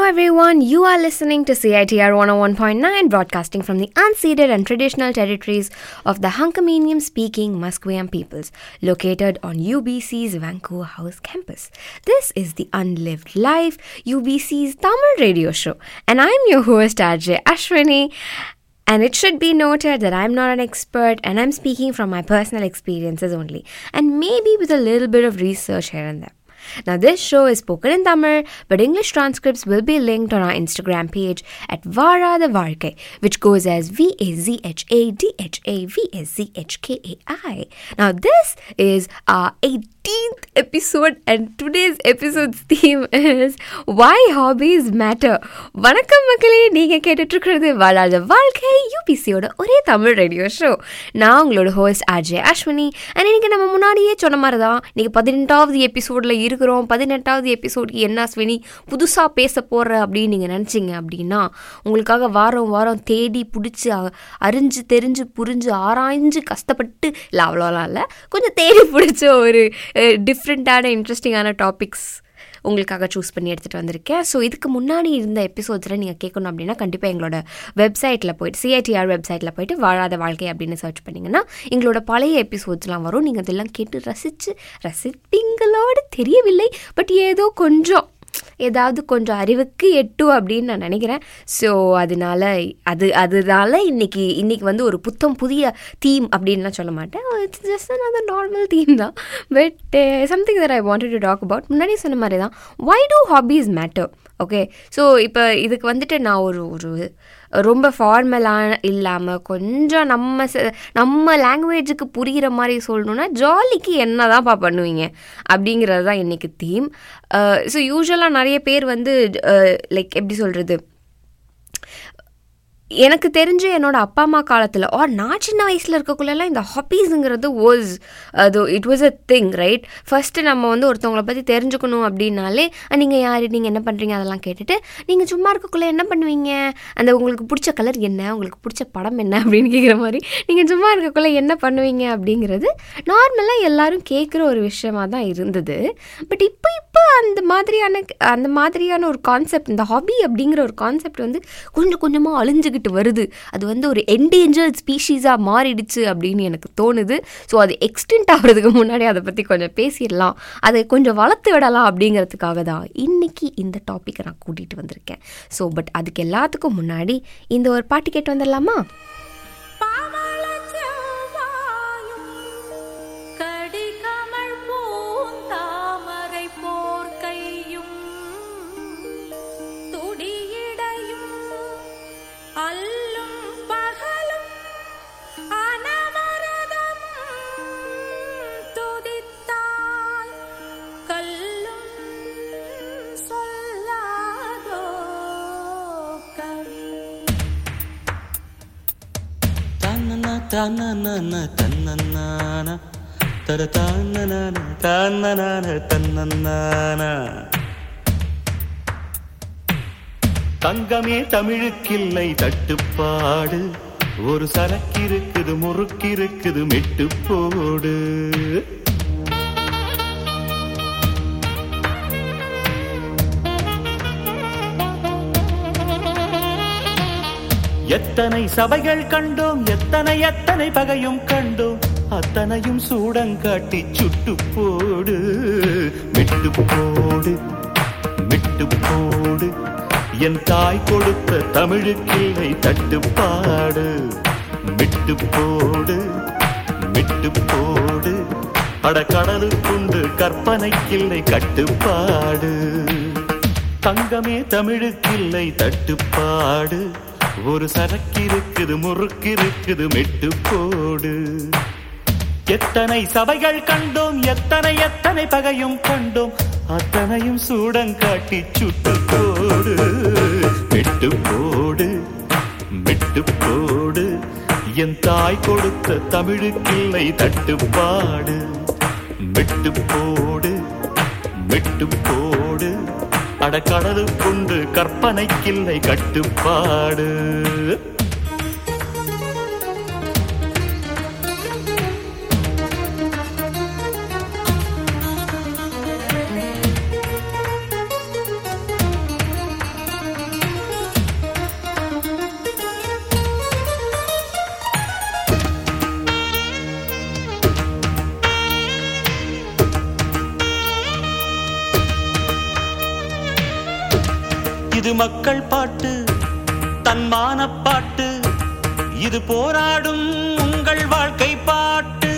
everyone, you are listening to CITR 101.9, broadcasting from the unceded and traditional territories of the Hunkaminam-speaking Musqueam peoples, located on UBC's Vancouver House campus. This is the Unlived Life, UBC's Tamil radio show, and I'm your host RJ Ashwini. And it should be noted that I'm not an expert and I'm speaking from my personal experiences only, and maybe with a little bit of research here and there. Now, this show is spoken in Tamil, but English transcripts will be linked on our Instagram page at Varada Varkai, which goes as VAZHADHAVSZHKAI. Now, this is our 18th episode, and today's episode's theme is Why Hobbies Matter. வணக்கம் மக்களே, நீங்கள் கேட்டுட்ருக்கிறது வாழாத வாழ்க்கை யூபிசியோட ஒரே Tamil radio show. நான் உங்களோட host RJ Ashwini. And இன்னைக்கு நம்ம முன்னாடியே சொன்ன மாதிரி தான், இன்னைக்கு 18வது எபிசோடில் இருக்கிறோம். 18வது எபிசோடுக்கு என்ன அஸ்வினி புதுசாக பேச போகிற அப்படின்னு நீங்கள் நினச்சிங்க அப்படின்னா, உங்களுக்காக வாரம் வாரம் தேடி பிடிச்சி அறிஞ்சு தெரிஞ்சு புரிஞ்சு ஆராய்ஞ்சு கஷ்டப்பட்டு இல்லை அவ்வளோலாம் இல்லை, கொஞ்சம் தேடி பிடிச்ச ஒரு டிஃப்ரெண்ட்டான இன்ட்ரெஸ்டிங்கான டாபிக்ஸ் உங்களுக்காக சூஸ் பண்ணி எடுத்துகிட்டு வந்திருக்கேன். ஸோ இதுக்கு முன்னாடி இருந்த எபிசோட்ஸில் நீங்கள் கேட்கணும் அப்படின்னா கண்டிப்பாக எங்களோட வெப்சைட்டில் போய்ட்டு CITR வெப்சைட்டில் போய்ட்டு வாழாத வாழ்க்கை அப்படின்னு சர்ச் பண்ணிங்கன்னா எங்களோட பழைய எபிசோட்ஸ்லாம் வரும். நீங்கள் அதெல்லாம் கேட்டு ரசிப்பீங்களோடு தெரியவில்லை, பட் ஏதோ ஏதாவது கொஞ்சம் அறிவுக்கு எட்டும் அப்படின்னு நான் நினைக்கிறேன். ஸோ அதனால இன்னைக்கு வந்து ஒரு புதிய தீம் அப்படின்லாம் சொல்ல மாட்டேன். It's just another normal theme தான். But something that I wanted to talk about. முன்னாடி சொன்ன மாதிரி தான், why do hobbies matter? Okay, so இப்போ இதுக்கு வந்துட்டு நான் ஒரு ரொம்ப ஃபார்மலாக இல்லாமல் கொஞ்சம் நம்ம லாங்குவேஜுக்கு புரிகிற மாதிரி சொல்லணுன்னா, ஜாலிக்கு என்ன தான்ப்பா பண்ணுவீங்க அப்படிங்கிறது தான் இன்றைக்கி தீம். ஸோ யூஸ்வலாக நிறைய பேர் வந்து லைக் எப்படி சொல்கிறது, எனக்கு தெரிஞ்சு என்னோடய அப்பா அம்மா காலத்தில் நான் சின்ன வயசில் இருக்கக்குள்ளெல்லாம் இந்த ஹாபீஸுங்கிறது it was a thing, right? First நம்ம வந்து ஒருத்தவங்களை பற்றி தெரிஞ்சுக்கணும் அப்படின்னாலே, நீங்கள் யார், நீங்கள் என்ன பண்ணுறீங்க அதெல்லாம் கேட்டுட்டு, நீங்கள் சும்மா இருக்கக்குள்ளே என்ன பண்ணுவீங்க, அந்த உங்களுக்கு பிடிச்ச கலர் என்ன, உங்களுக்கு பிடிச்ச படம் என்ன அப்படின்னு கேட்குற மாதிரி நீங்கள் சும்மா இருக்கக்குள்ளே என்ன பண்ணுவீங்க அப்படிங்கிறது நார்மலாக எல்லோரும் கேட்குற ஒரு விஷயமாக தான் இருந்தது. பட் இப்போ அந்த மாதிரியான ஒரு கான்செப்ட், இந்த ஹாபி அப்படிங்கிற ஒரு கான்செப்ட் வந்து கொஞ்சம் கொஞ்சமாக அழிஞ்சுக்கிட்டு வருது. அது வந்து ஒரு என்டேஞ்சர்ட் ஸ்பீஷீஸாக மாறிடுச்சு அப்படின்னு எனக்கு தோணுது. ஸோ அது எக்ஸ்டென்ட் ஆகிறதுக்கு முன்னாடி அதை பற்றி கொஞ்சம் பேசிடலாம், அதை கொஞ்சம் வளர்த்து விடலாம் அப்படிங்கிறதுக்காக தான் இன்னைக்கு இந்த டாப்பிக்கை நான் கூட்டிகிட்டு வந்திருக்கேன். ஸோ பட் அதுக்கு எல்லாத்துக்கும் முன்னாடி இந்த ஒரு பாட்டு கேட்டு வந்துடலாமா? தன்னன தன்னன தர தன்னன தன்னன தன்னன. தங்கமே தமிழுக்கில்லை தட்டுப்பாடு, ஒரு சரக்கிருக்குது முறுக்கிருக்குது மெட்டு போடு. எத்தனை சபைகள் கண்டோம், எத்தனை பகையும் கண்டோம், அத்தனையும் சூடங்காட்டி சுட்டு போடு. மெட்டு போடு மெட்டு போடு, என் தாய் கொடுத்த தமிழுக்கில்லை தட்டுப்பாடு. மெட்டு போடு மெட்டு போடு, அடக்கடலுக்குண்டு கற்பனைக்கில்லை கட்டுப்பாடு. தங்கமே தமிழுக்கில்லை தட்டுப்பாடு, ஒரு சரக்கிருக்குது முறுக்கிருக்குது மெட்டு போடு. எத்தனை சபைகள் கண்டோம், எத்தனை பகையும் கண்டோம், அத்தனையும் சூடங்காட்டி சுட்டு போடு. மெட்டு போடு மெட்டு போடு, என் தாய் கொடுத்த தமிழுக்கில்லை தட்டுப்பாடு. மெட்டு போடு மெட்டு போடு, அடக்கடலுக்குண்டு கற்பனைக்கில்லை கட்டுப்பாடு. இது மக்கள் பாட்டு, தன்மான பாட்டு, இது போராடும் உங்கள் வாழ்க்கை பாட்டு.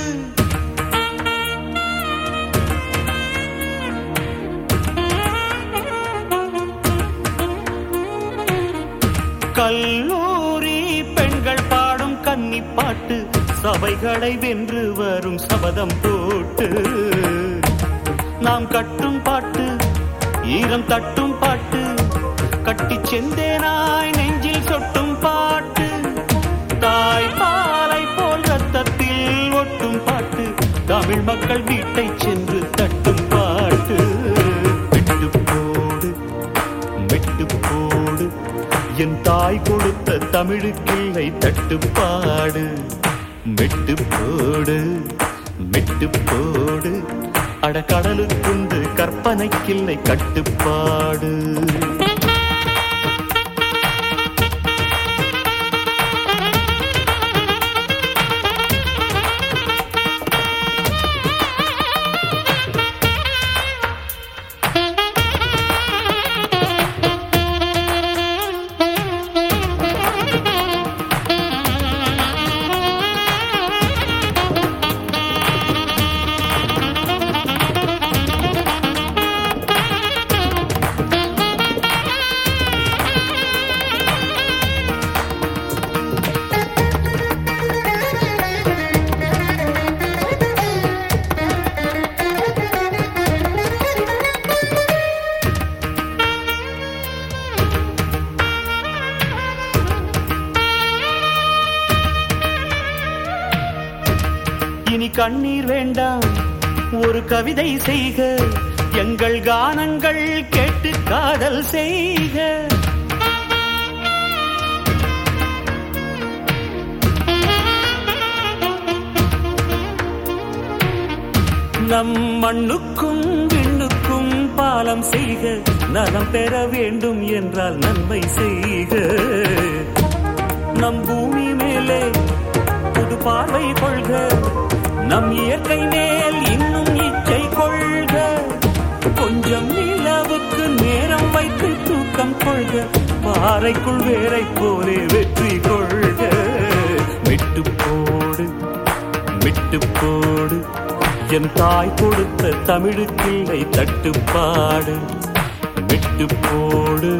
கல்லூரி பெண்கள் பாடும் கன்னி பாட்டு, சபைகளை வென்று வரும் சபதம் போட்டு. நாம் கட்டும் பாட்டு, ஈரம் தட்டும் பாட்டு, கட்டி செந்தேனாய் நெஞ்சில் சொட்டும் பாட்டு. தாய் பாலை போல் ரத்தத்தில் ஒட்டும் பாட்டு, தமிழ் மக்கள் வீட்டை சென்று தட்டும் பாட்டு. விட்டு போடு விட்டு போடு, என் தாய் கொடுத்த தமிழுக்கில்லை தட்டுப்பாடு. மெட்டு போடு மெட்டு போடு, அடக்கடலுக்குண்டு கற்பனைக்கில்லை கட்டுப்பாடு. இனி கண்ணீர் வேண்டாம், ஒரு கவிதை செய்க, எங்கள் கானங்கள் கேட்டு காதல் செய்க. நம் மண்ணுக்கும் விண்ணுக்கும் பாலம் செய்க, நலம் பெற வேண்டும் என்றால் நன்மை செய்க. நம் பூமி மேலே புது பார்வை கொள்க, நம் இயற்கை மேல் இன்னும் இச்சை கொள்க. கொஞ்சம் நிலவுக்கு நேரம் வைத்து தூக்கம் கொள்க, பாறைக்குள் வேரை போலே வெற்றி கொள்க. விட்டு போடு விட்டு போடு, என் தாய் கொடுத்த தமிழுக்கில்லை தட்டுப்பாடு. விட்டு போடு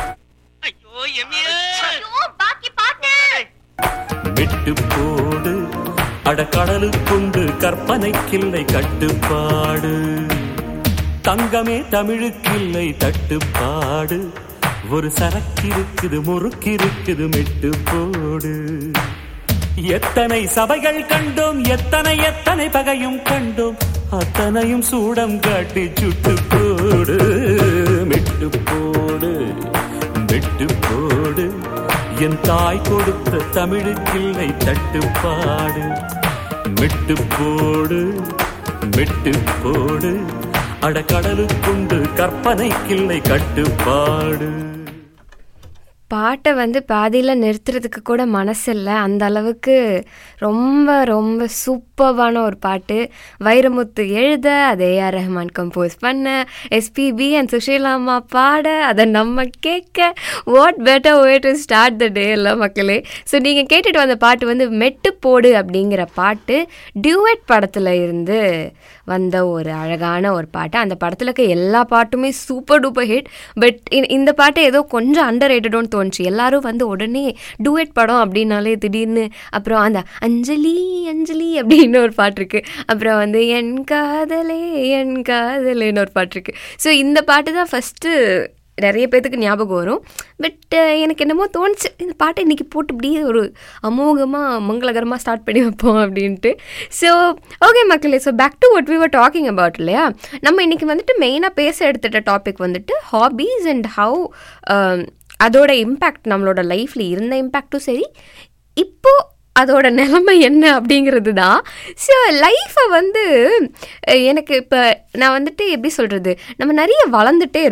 விட்டு போடு, அடக்கடலுக்குண்டு கற்பனைக்கில்லை கட்டுப்பாடு. தங்கமே தமிழுக்கில்லை தட்டுப்பாடு, ஒரு சரக்கிருக்குது முறுக்கிருக்குது மெட்டு போடு. எத்தனை சபைகள் கண்டோம், எத்தனை எத்தனை பகையும் கண்டோம், அத்தனையும் சூடம் காட்டி சுட்டு போடு. மெட்டு போடு மெட்டு போடு, என் தாய் கொடுத்த தமிழுக்கில்லை தட்டுப்பாடு. மெட்டு போடு மெட்டு போடு, அடக்கடலுக்குண்டு கற்பனைக்கில்லை கட்டுப்பாடு. பாட்டை வந்து பாதியில் நிறுத்துறதுக்கு கூட மனசில்லை, அந்த அளவுக்கு ரொம்ப ரொம்ப சூப்பர்வான ஒரு பாட்டு. வைரமுத்து எழுத, அதை ஏஆர் ரஹ்மான் கம்போஸ் பண்ண, எஸ்பிபி அண்ட் சுஷீலா அம்மா பாட, அதை நம்ம கேட்க, what better way to start the day இல்லை மக்களே. ஸோ நீங்கள் கேட்டுட்டு வந்த பாட்டு வந்து மெட்டு போடு அப்படிங்கிற பாட்டு டியூவெட் படத்தில் இருந்து வந்த ஒரு அழகான ஒரு பாட்டு. அந்த படத்தில் இருக்க எல்லா பாட்டுமே சூப்பர் டூப்பர் ஹிட். பட் இந்த பாட்டு ஏதோ கொஞ்சம் அண்டர் ரேட்டடோன்னு தோணுச்சு. எல்லாரும் வந்து உடனே டூயட் படம் அப்படின்னாலே திடீர்னு அப்புறம் அந்த அஞ்சலி அஞ்சலி அப்படின்னு ஒரு பாட்டு இருக்கு, அப்புறம் வந்து என் காதலேன்னு ஒரு பாட்டு இருக்கு. ஸோ இந்த பாட்டு தான் ஃபஸ்ட்டு நிறைய பேர்த்துக்கு ஞாபகம் வரும். பட் எனக்கு என்னமோ தோணுச்சு, இந்த பாட்டை இன்றைக்கி போட்டு இப்படியே ஒரு அமோகமாக மங்களகரமாக ஸ்டார்ட் பண்ணி வைப்போம் அப்படின்ட்டு. ஸோ ஓகே மக்களே, so back to what we were talking about இல்லையா. நம்ம இன்றைக்கி வந்துட்டு மெயினாக பேச எடுத்துட்ட டாபிக் வந்துட்டு ஹாபீஸ் அண்ட் ஹவு அதோட இம்பேக்ட் நம்மளோட லைஃப்பில் இருந்த இம்பேக்டும் சரி, இப்போது அதோட நிலைமை என்ன அப்படிங்கிறது தான். ஸோ லைஃப்பை வந்து எனக்கு இப்போ நான் வந்துட்டு எப்படி சொல்கிறது, நம்ம நிறைய வளர்ந்துட்டே இருக்கோம்.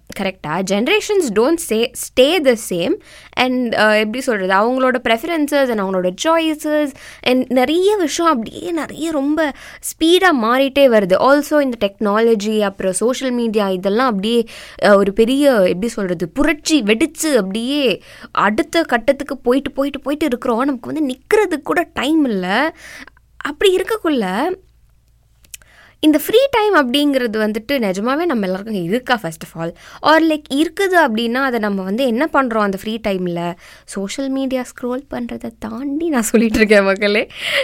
கரெக்டாக generations don't stay the same. And எப்படி சொல்கிறது, அவங்களோட ப்ரெஃபரன்சஸ் அண்ட் அவங்களோட சாய்ஸஸ் அண்ட் நிறைய விஷயம் அப்படியே நிறைய ரொம்ப ஸ்பீடாக மாறிட்டே வருது. ஆல்சோ இந்த டெக்னாலஜி அப்புறம் சோஷியல் மீடியா இதெல்லாம் அப்படியே ஒரு பெரிய எப்படி சொல்கிறது புரட்சி வெடித்து அப்படியே அடுத்த கட்டத்துக்கு போயிட்டு போயிட்டு போயிட்டு இருக்கிறோம். நமக்கு வந்து நிற்கிறதுக்கு கூட டைம் இல்லை. அப்படி இருக்கக்குள்ள இந்த ஃப்ரீ டைம் அப்படிங்கிறது வந்துட்டு நிஜமாவே நம்ம எல்லாருக்கும் இருக்கா first of all, or like இருக்குது அப்படின்னா அதை நம்ம வந்து என்ன பண்ணுறோம் அந்த ஃப்ரீ டைமில்? சோஷியல் மீடியா ஸ்க்ரோல் பண்ணுறதை தாண்டி நான் சொல்லிகிட்டு இருக்கேன் மக்களே.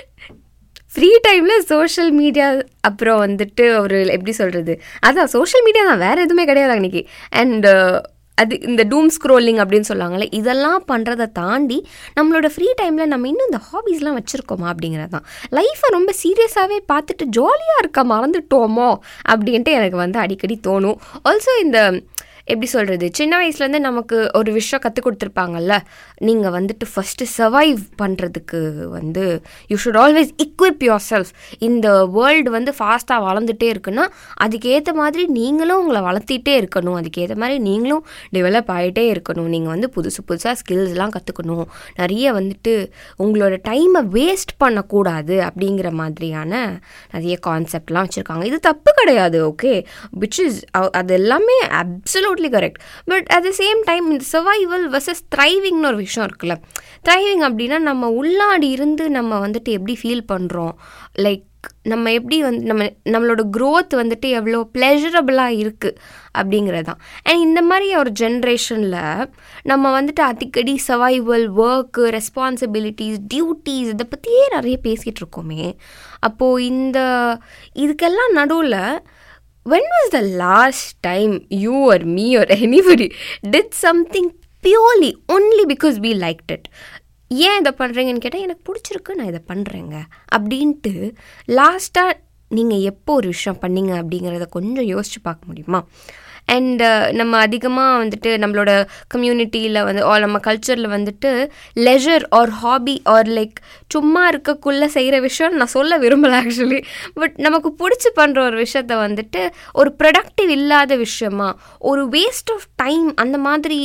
ஃப்ரீ டைமில் சோஷியல் மீடியா அப்புறம் வந்துட்டு ஒரு எப்படி சொல்கிறது, அதான் சோஷியல் மீடியா தான், வேறு எதுவுமே கிடையாது அன்றைக்கி. அண்ட் அது இந்த டூம் ஸ்க்ரோலிங் அப்படின்னு சொல்லுவாங்கள்ல, இதெல்லாம் பண்ணுறதை தாண்டி நம்மளோட ஃப்ரீ டைமில் நம்ம இன்னும் இந்த ஹாபீஸ்லாம் வச்சுருக்கோமா அப்படிங்கிறது தான். லைஃப்பை ரொம்ப சீரியஸாகவே பார்த்துட்டு ஜாலியாக இருக்க மறந்துட்டோமோ அப்படின்ட்டு எனக்கு வந்து அடிக்கடி தோணும். ஆல்சோ இந்த எப்படி சொல்கிறது, சின்ன வயசுலேருந்து நமக்கு ஒரு விஷயம் கற்றுக் கொடுத்துருப்பாங்கல்ல, நீங்கள் வந்துட்டு ஃபஸ்ட்டு சர்வைவ் பண்ணுறதுக்கு வந்து you should always equip yourself. இந்த வேர்ல்டு வந்து ஃபாஸ்ட்டாக வளர்ந்துட்டே இருக்குன்னா அதுக்கேற்ற மாதிரி நீங்களும் உங்களை வளர்த்திட்டே இருக்கணும், அதுக்கேற்ற மாதிரி நீங்களும் டெவலப் ஆகிட்டே இருக்கணும். நீங்கள் வந்து புதுசாக ஸ்கில்ஸ்லாம் கற்றுக்கணும், நிறைய வந்துட்டு உங்களோட டைமை வேஸ்ட் பண்ணக்கூடாது அப்படிங்கிற மாதிரியான நிறைய கான்செப்ட்லாம் வச்சுருக்காங்க. இது தப்பு கிடையாது, ஓகே, விச் இஸ் அது எல்லாமே absolutely correct. But at the same time இந்த சர்வைவல் வர்சஸ் த்ரைவிங்னு ஒரு விஷயம் இருக்குல்ல. த்ரைவிங் அப்படின்னா நம்ம உள்ளாடி இருந்து நம்ம வந்துட்டு எப்படி ஃபீல் பண்ணுறோம், லைக் நம்ம எப்படி வந்து நம்மளோட க்ரோத் வந்துட்டு எவ்வளோ ப்ளெஷரபுளாக இருக்குது அப்படிங்கிறது தான். அண்ட் இந்த மாதிரி ஒரு ஜென்ரேஷனில் நம்ம வந்துட்டு அடிக்கடி சர்வைவல், ஒர்க்கு, ரெஸ்பான்சிபிலிட்டிஸ், டியூட்டிஸ் இதை பற்றியே நிறைய பேசிகிட்டு இருக்கோமே. அப்போது இதுக்கெல்லாம் நடுவில் when was the last time you or me or anybody did something purely only because we liked it? ஏன் இதை பண்ணுறீங்கன்னு கேட்டால் எனக்கு பிடிச்சிருக்கு, நான் இதை பண்ணுறேங்க அப்படின்ட்டு லாஸ்ட்டாக நீங்கள் எப்போ ஒரு விஷயம் பண்ணீங்க அப்படிங்கிறத கொஞ்சம் யோசித்து பார்க்க முடியுமா? அண்ட் நம்ம அதிகமாக வந்துட்டு நம்மளோட கம்யூனிட்டியில் வந்து நம்ம கல்ச்சரில் வந்துட்டு leisure or hobby or like சும்மா இருக்கக்குள்ளே செய்கிற விஷயம் நான் சொல்ல விரும்பலை ஆக்சுவலி. பட் நமக்கு பிடிச்சி பண்ணுற ஒரு விஷயத்த வந்துட்டு ஒரு ப்ரொடக்டிவ் இல்லாத விஷயமா, ஒரு வேஸ்ட் ஆஃப் டைம் அந்த மாதிரி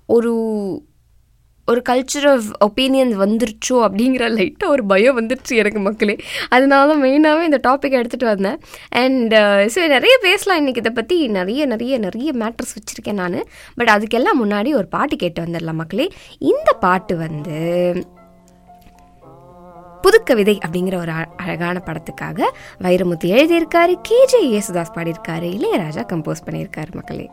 ஒரு கல்ச்சர் ஆஃப் ஒப்பீனியன்ஸ் வந்துருச்சோ அப்படிங்கிற லைட்டாக ஒரு பயம் வந்துருச்சு எனக்கு மக்களே. அதனால மெயினாகவே இந்த டாப்பிக்கை எடுத்துகிட்டு வந்தேன். அண்ட் ஸோ நிறைய பேசலாம் இன்றைக்கி, இதை பற்றி நிறைய நிறைய நிறைய மேட்டர்ஸ் வச்சுருக்கேன் நான். பட் அதுக்கெல்லாம் முன்னாடி ஒரு பாட்டு கேட்டு வந்துடலாம் மக்களே. இந்த பாட்டு வந்து புதுக்கவிதை அப்படிங்கிற ஒரு அழகான படத்துக்காக வைரமுத்து எழுதியிருக்காரு, KJ யேசுதாஸ் பாடியிருக்காரு, இளையராஜா கம்போஸ் பண்ணியிருக்காரு மக்களே.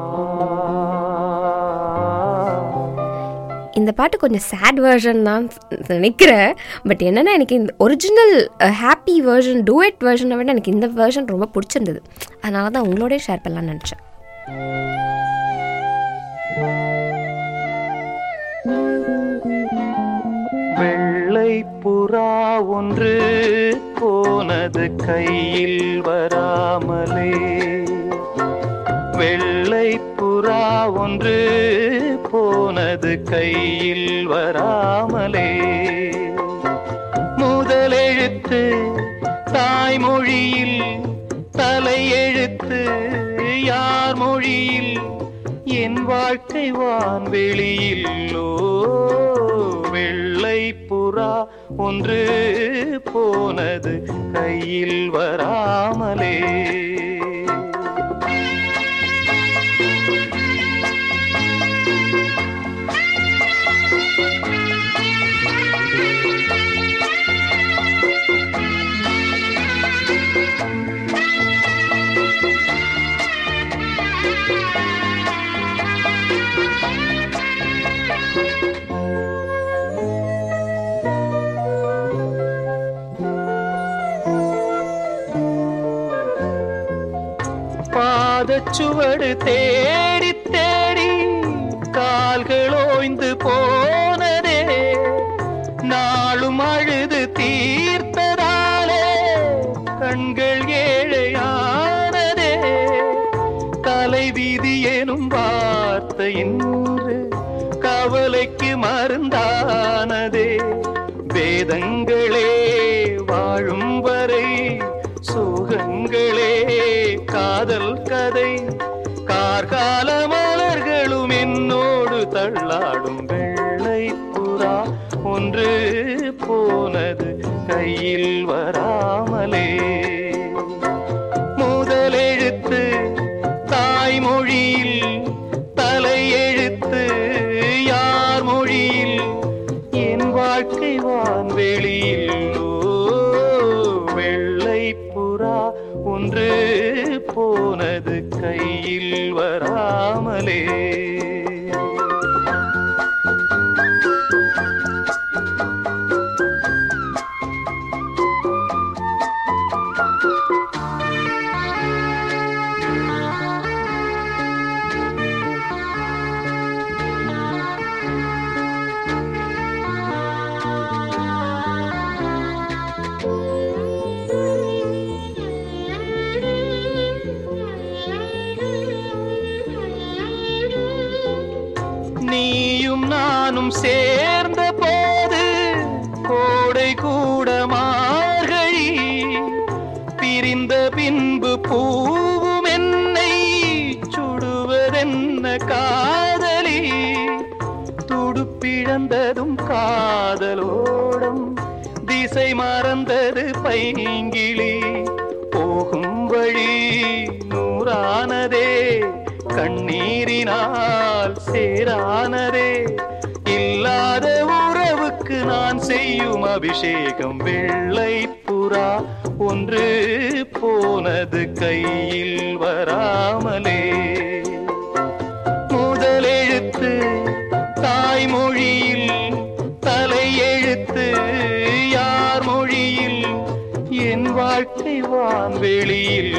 இந்த பாட்டு கொஞ்சம் சேட் வெர்ஷன் தான் நினைக்கிறேன். பட் என்னென்னா எனக்கு இந்த ஒரிஜினல் ஹாப்பி வெர்ஷன், டூயட் வெர்ஷனை விட எனக்கு இந்த வெர்ஷன் ரொம்ப பிடிச்சிருந்தது. அதனால தான் உங்களோட ஷேர் பண்ணலான்னு நினச்சேன். வெள்ளை புறா ஒன்று போனது கையில் வராமலே, வெள்ளை புறா ஒன்று போனது கையில் வராமலே, முதலெழுத்து தாய்மொழியில், தலையெழுத்து யார் மொழியில், என் வாழ்க்கை வான்வெளியில்லோ, வெள்ளை புறா ஒன்று போனது கையில் வராமலே. பாதச்சுவடு தேடி தேடி கால்கள் ஓய்ந்து போனதே, நாளும் அழுது தீர்த்ததாலே கண்கள் ஏழையானதே, தலைவிதி எனும் வார்த்தை இன்று கவலைக்கு மருந்தானதே, வேதங்களே வாழும் வரை சோகங்களே காதல் கதை, கார்காலமோ ஊஞ்சலாடும் வெள்ளை புறா ஒன்று போனது கையில் வராமலே. முதலெழுத்து தாய்மொழியில், தலையெழுத்து யார் மொழியில், என் வாழ்க்கை வான்வெளியில். வெள்ளை புறா ஒன்று போனது கையில் வராமலே. நீயும் நானும் சேர்ந்த போது கோடை கூட மார்கழி, பிரிந்த பின்பு பூவும் என்னை சுடுவதென்ன காதலி. துடுப்பிழந்ததும் காதலோடம், திசை மறந்தது பைங்கிளி. போகும் வழி நூறானதே, கண்ணீரினால் சேரானதே. இல்லாத உறவுக்கு நான் செய்யும் அபிஷேகம். வெள்ளை புறா ஒன்று போனது கையில் வராமலே. முதலெழுத்து தாய்மொழியில், தலையெழுத்து யார் மொழியில், என் வாழ்க்கை வான்வெளியில்.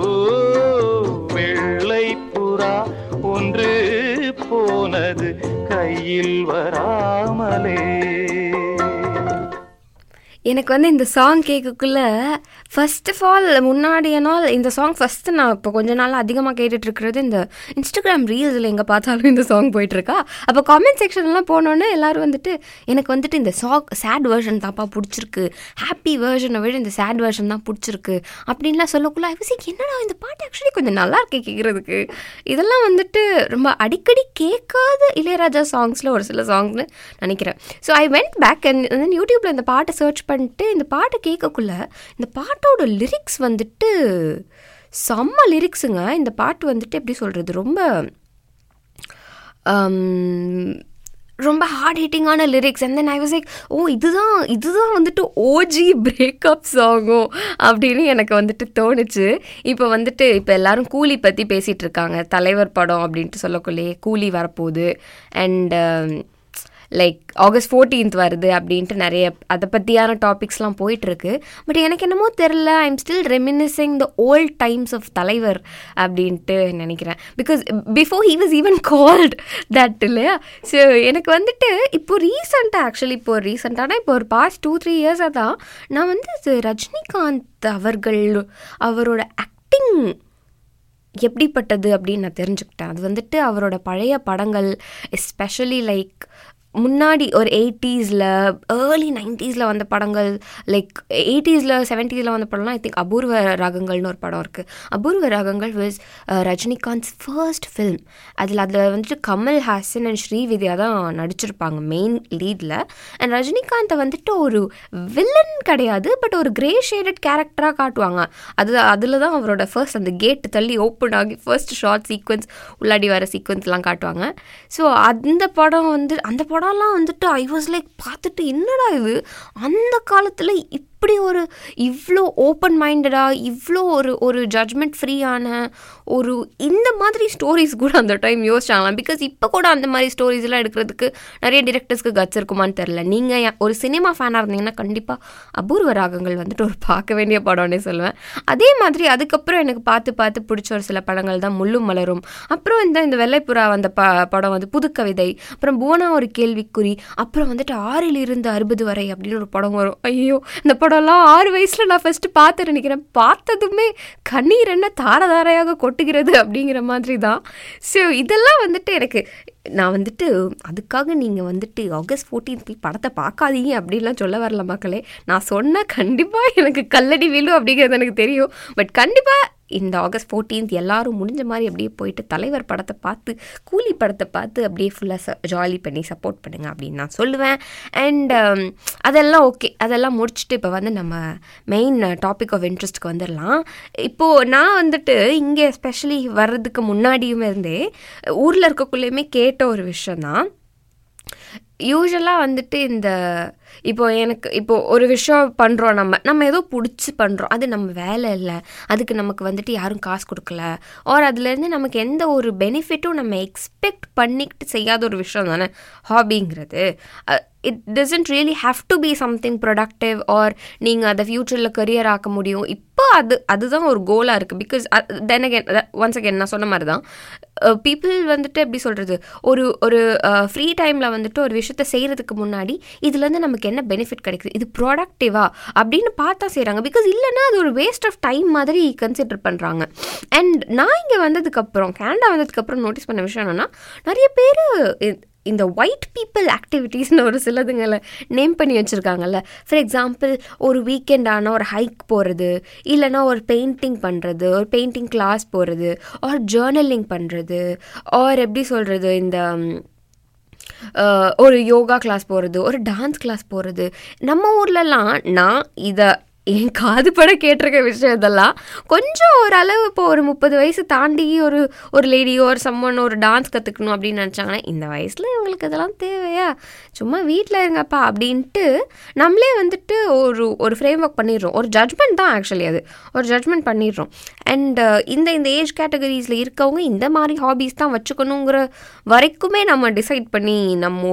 வெள்ளை புறா ஒன்று போனது கையில் வராமலே. எனக்கு வந்து இந்த சாங் கேட்கக்குள்ள ஃபர்ஸ்ட் ஆஃப் ஆல் முன்னாடி நாள் இந்த சாங் ஃபஸ்ட்டு நான் இப்போ கொஞ்ச நாள் அதிகமாக கேட்டுட்ருக்கிறது இந்த இன்ஸ்டாகிராம் ரீல்ஸில் எங்கே பார்த்தாலும் இந்த சாங் போயிட்டுருக்கா. அப்போ காமெண்ட் செக்ஷன்லாம் போனோன்னே எல்லோரும் வந்துட்டு எனக்கு வந்துட்டு இந்த சாங் சேட் வேர்ஷன் தான்ப்பா பிடிச்சிருக்கு, ஹாப்பி வேர்ஷனை விட இந்த சேட் வேர்ஷன் தான் பிடிச்சிருக்கு அப்படின்லாம் சொல்லக்குள்ள ஐவசிக்கு என்னடா இந்த பாட்டு ஆக்சுவலி கொஞ்சம் நல்லா இருக்கே கேட்குறதுக்கு. இதெல்லாம் வந்துட்டு ரொம்ப அடிக்கடி கேட்காத இளையராஜா சாங்ஸில் ஒரு சில சாங்ஸ்னு நினைக்கிறேன். So I went back and யூடியூப்பில் இந்த பாட்டை சர்ச் பண்ணிட்டு இந்த பாட்டை கேட்கக்குள்ள இந்த பாட்டோட லிரிக்ஸ் வந்துட்டு செம்ம லிரிக்ஸுங்க. இந்த பாட்டு வந்துட்டு எப்படி சொல்கிறது, ரொம்ப ஹார்ட் ஹிட்டிங்கான lyrics. And then I was like, oh இதுதான் வந்துட்டு ஓஜி பிரேக்கப் சாங்கும் அப்படின்னு எனக்கு வந்துட்டு தோணுச்சு. இப்போ எல்லாரும் கூலி பற்றி பேசிகிட்டு இருக்காங்க. தலைவர் படம் அப்படின்ட்டு சொல்லக்குள்ளேயே கூலி வரப்போகுது. அண்ட் லைக் August 14th வருது அப்படின்ட்டு நிறைய அதை பற்றியான டாபிக்ஸ்லாம் போயிட்டுருக்கு. பட் எனக்கு என்னமோ தெரில, I'm still reminiscing the old times of தலைவர் அப்படின்ட்டு நினைக்கிறேன். Because before he was even called that இல்லையா. ஸோ எனக்கு வந்துட்டு இப்போ ரீசெண்டான இப்போ ஒரு பாஸ்ட் 2-3 இயர்ஸாக தான் நான் வந்து ரஜினிகாந்த் அவரோட ஆக்டிங் எப்படிப்பட்டது அப்படின்னு நான் தெரிஞ்சுக்கிட்டேன். அது வந்துட்டு அவரோட பழைய படங்கள், எஸ்பெஷலி லைக் முன்னாடி ஒரு 80s ஏர்லி 90s வந்த படங்கள், லைக் 80s 70s வந்த படம்லாம் ஐ திங்க் அபூர்வ ராகங்கள்னு ஒரு படம் இருக்குது. Apoorva Raagangal was Rajinikanth's first film. அதில் வந்துட்டு கமல் ஹாசன் அண்ட் ஸ்ரீவித்யா தான் நடிச்சிருப்பாங்க மெயின் லீடில். அண்ட் ரஜினிகாந்தை வந்துட்டு ஒரு வில்லன் கிடையாது, பட் ஒரு கிரே ஷேடட் கேரக்டராக காட்டுவாங்க. அதில் தான் அவரோட ஃபர்ஸ்ட் அந்த கேட் தள்ளி ஓப்பன் ஆகி ஃபர்ஸ்ட் ஷார்ட் சீக்வன்ஸ் உள்ளாடி வர சீக்வன்ஸ்லாம் காட்டுவாங்க. ஸோ அந்த படம்லாம் வந்துட்டு ஐ வாஸ் லைக் பார்த்துட்டு என்னடா இது, அந்த காலத்தில் இப்படி இவ்வளோ ஓப்பன் மைண்டடாக, இவ்வளோ ஒரு ஜட்ஜ்மெண்ட் ஃப்ரீயான இந்த மாதிரி ஸ்டோரிஸ் கூட அந்த டைம் யோசிச்சாங்களாம். பிகாஸ் இப்போ கூட அந்த மாதிரி ஸ்டோரிஸ்லாம் எடுக்கிறதுக்கு நிறைய டிரெக்டர்ஸ்க்கு கட்ஸ் இருக்குமான்னு தெரில. நீங்கள் ஒரு சினிமா ஃபேனாக இருந்தீங்கன்னா கண்டிப்பாக அபூர்வ ராகங்கள் வந்துட்டு ஒரு பார்க்க வேண்டிய படம்னே சொல்லுவேன். அதே மாதிரி அதுக்கப்புறம் எனக்கு பார்த்து பிடிச்ச ஒரு சில படங்கள் தான் முள்ளும் மலரும், அப்புறம் இந்த வெள்ளைப்புறா வந்த படம் வந்து புதுக்கவிதை, அப்புறம் புவனா ஒரு கேள்விக்குறி, அப்புறம் வந்துட்டு 6லிருந்து 60 வரை அப்படின்னு ஒரு படம் வரும். ஐயோ, இந்த படம்லாம் 6 வயசில் நான் ஃபஸ்ட்டு பார்த்து நினைக்கிறேன். பார்த்ததுமே கண்ணீர் என்ன தாரதாரையாக கொட்டுகிறது அப்படிங்கிற மாதிரி தான். ஸோ இதெல்லாம் வந்துட்டு எனக்கு நான் வந்துட்டு அதுக்காக நீங்கள் வந்துட்டு August 14th படத்தை பார்க்காதீங்க அப்படின்லாம் சொல்ல வரல மக்களே. நான் சொன்னால் கண்டிப்பாக எனக்கு கல்லடி விழும் அப்படிங்கிறது எனக்கு தெரியும். பட் கண்டிப்பாக இந்த August 14th எல்லாரும் முடிஞ்ச மாதிரி அப்படியே போயிட்டு தலைவர் படத்தை பார்த்து கூலி படத்தை பார்த்து அப்படியே ஃபுல்லாக ஜாலி பண்ணி சப்போர்ட் பண்ணுங்க அப்படின்னு நான் சொல்லுவேன். அண்ட் அதெல்லாம் ஓகே, அதெல்லாம் முடிச்சுட்டு இப்போ வந்து நம்ம மெயின் டாபிக் ஆஃப் இன்ட்ரெஸ்ட்க்கு வந்துடலாம். இப்போது நான் வந்துட்டு இங்கே எஸ்பெஷலி வர்றதுக்கு முன்னாடியுமே இருந்தே ஊரில் இருக்கக்குள்ளேயுமே கேட்ட ஒரு விஷயந்தான். யூஸ்வலாக வந்துட்டு இந்த இப்போது ஒரு விஷயம் பண்ணுறோம், நம்ம ஏதோ பிடிச்சி பண்ணுறோம், அது நம்ம வேலை இல்லை, அதுக்கு நமக்கு வந்துட்டு யாரும் காசு கொடுக்கல, ஆர் அதுலேருந்து நமக்கு எந்த ஒரு பெனிஃபிட்டும் நம்ம எக்ஸ்பெக்ட் பண்ணிக்கிட்டு செய்யாத ஒரு விஷயம் தானே ஹாபிங்கிறது. It doesn't really have to be something productive or நீங்கள் அதை ஃப்யூச்சரில் கரியர் ஆக்க முடியும். இப்போ அதுதான் ஒரு கோலாக இருக்குது. Because then again once again நான் சொன்ன மாதிரி தான் பீப்புள் வந்துட்டு எப்படி சொல்கிறது, ஒரு ஃப்ரீ டைமில் வந்துட்டு ஒரு விஷயத்தை செய்கிறதுக்கு முன்னாடி இதுலேருந்து நமக்கு என்ன பெனிஃபிட் கிடைக்குது, இது ப்ரொடக்டிவா அப்படின்னு பார்த்தா செய்கிறாங்க. பிகாஸ் இல்லைன்னா அது ஒரு வேஸ்ட் ஆஃப் டைம் மாதிரி கன்சிடர் பண்ணுறாங்க. அண்ட் நான் இங்கே வந்ததுக்கப்புறம், கனடா வந்ததுக்கப்புறம் நோட்டீஸ் பண்ண விஷயம் என்னென்னா, நிறைய பேர் இந்த ஒயிட் பீப்புள் ஆக்டிவிட்டீஸ்னு ஒரு சிலதுங்களை நேம் பண்ணி வச்சுருக்காங்கல்ல. ஃபார் எக்ஸாம்பிள் ஒரு வீக்கெண்ட் ஆனால் ஒரு ஹைக் போகிறது, இல்லைனா ஒரு பெயிண்டிங் பண்ணுறது, ஒரு பெயிண்டிங் கிளாஸ் போகிறது, ஆர் ஜேர்னலிங் பண்ணுறது, ஆர் எப்படி சொல்கிறது இந்த ஒரு யோகா கிளாஸ் போகிறது, ஒரு டான்ஸ் கிளாஸ் போகிறது. நம்ம ஊர்லலாம் நான் இதை என் காது பட கேட்டிருக்க விஷயம் இதெல்லாம். கொஞ்சம் ஓரளவு இப்போ ஒரு 30 வயசு தாண்டி ஒரு லேடியோ ஒரு சம்மன் ஒரு டான்ஸ் கற்றுக்கணும் அப்படின்னு நினச்சாங்கன்னா, இந்த வயசில் இவங்களுக்கு இதெல்லாம் தேவையா, சும்மா வீட்டில் இருங்கப்பா அப்படின்ட்டு நம்மளே வந்துட்டு ஒரு ஃப்ரேம் ஒர்க் பண்ணிடுறோம். ஒரு ஜட்மெண்ட் தான் ஆக்சுவலி, அது ஒரு ஜட்மெண்ட் பண்ணிடுறோம். அண்ட் இந்த ஏஜ் கேட்டகரிஸில் இருக்கவங்க இந்த மாதிரி ஹாபீஸ் தான் வச்சுக்கணுங்கிற வரைக்குமே நம்ம டிசைட் பண்ணி நம்ம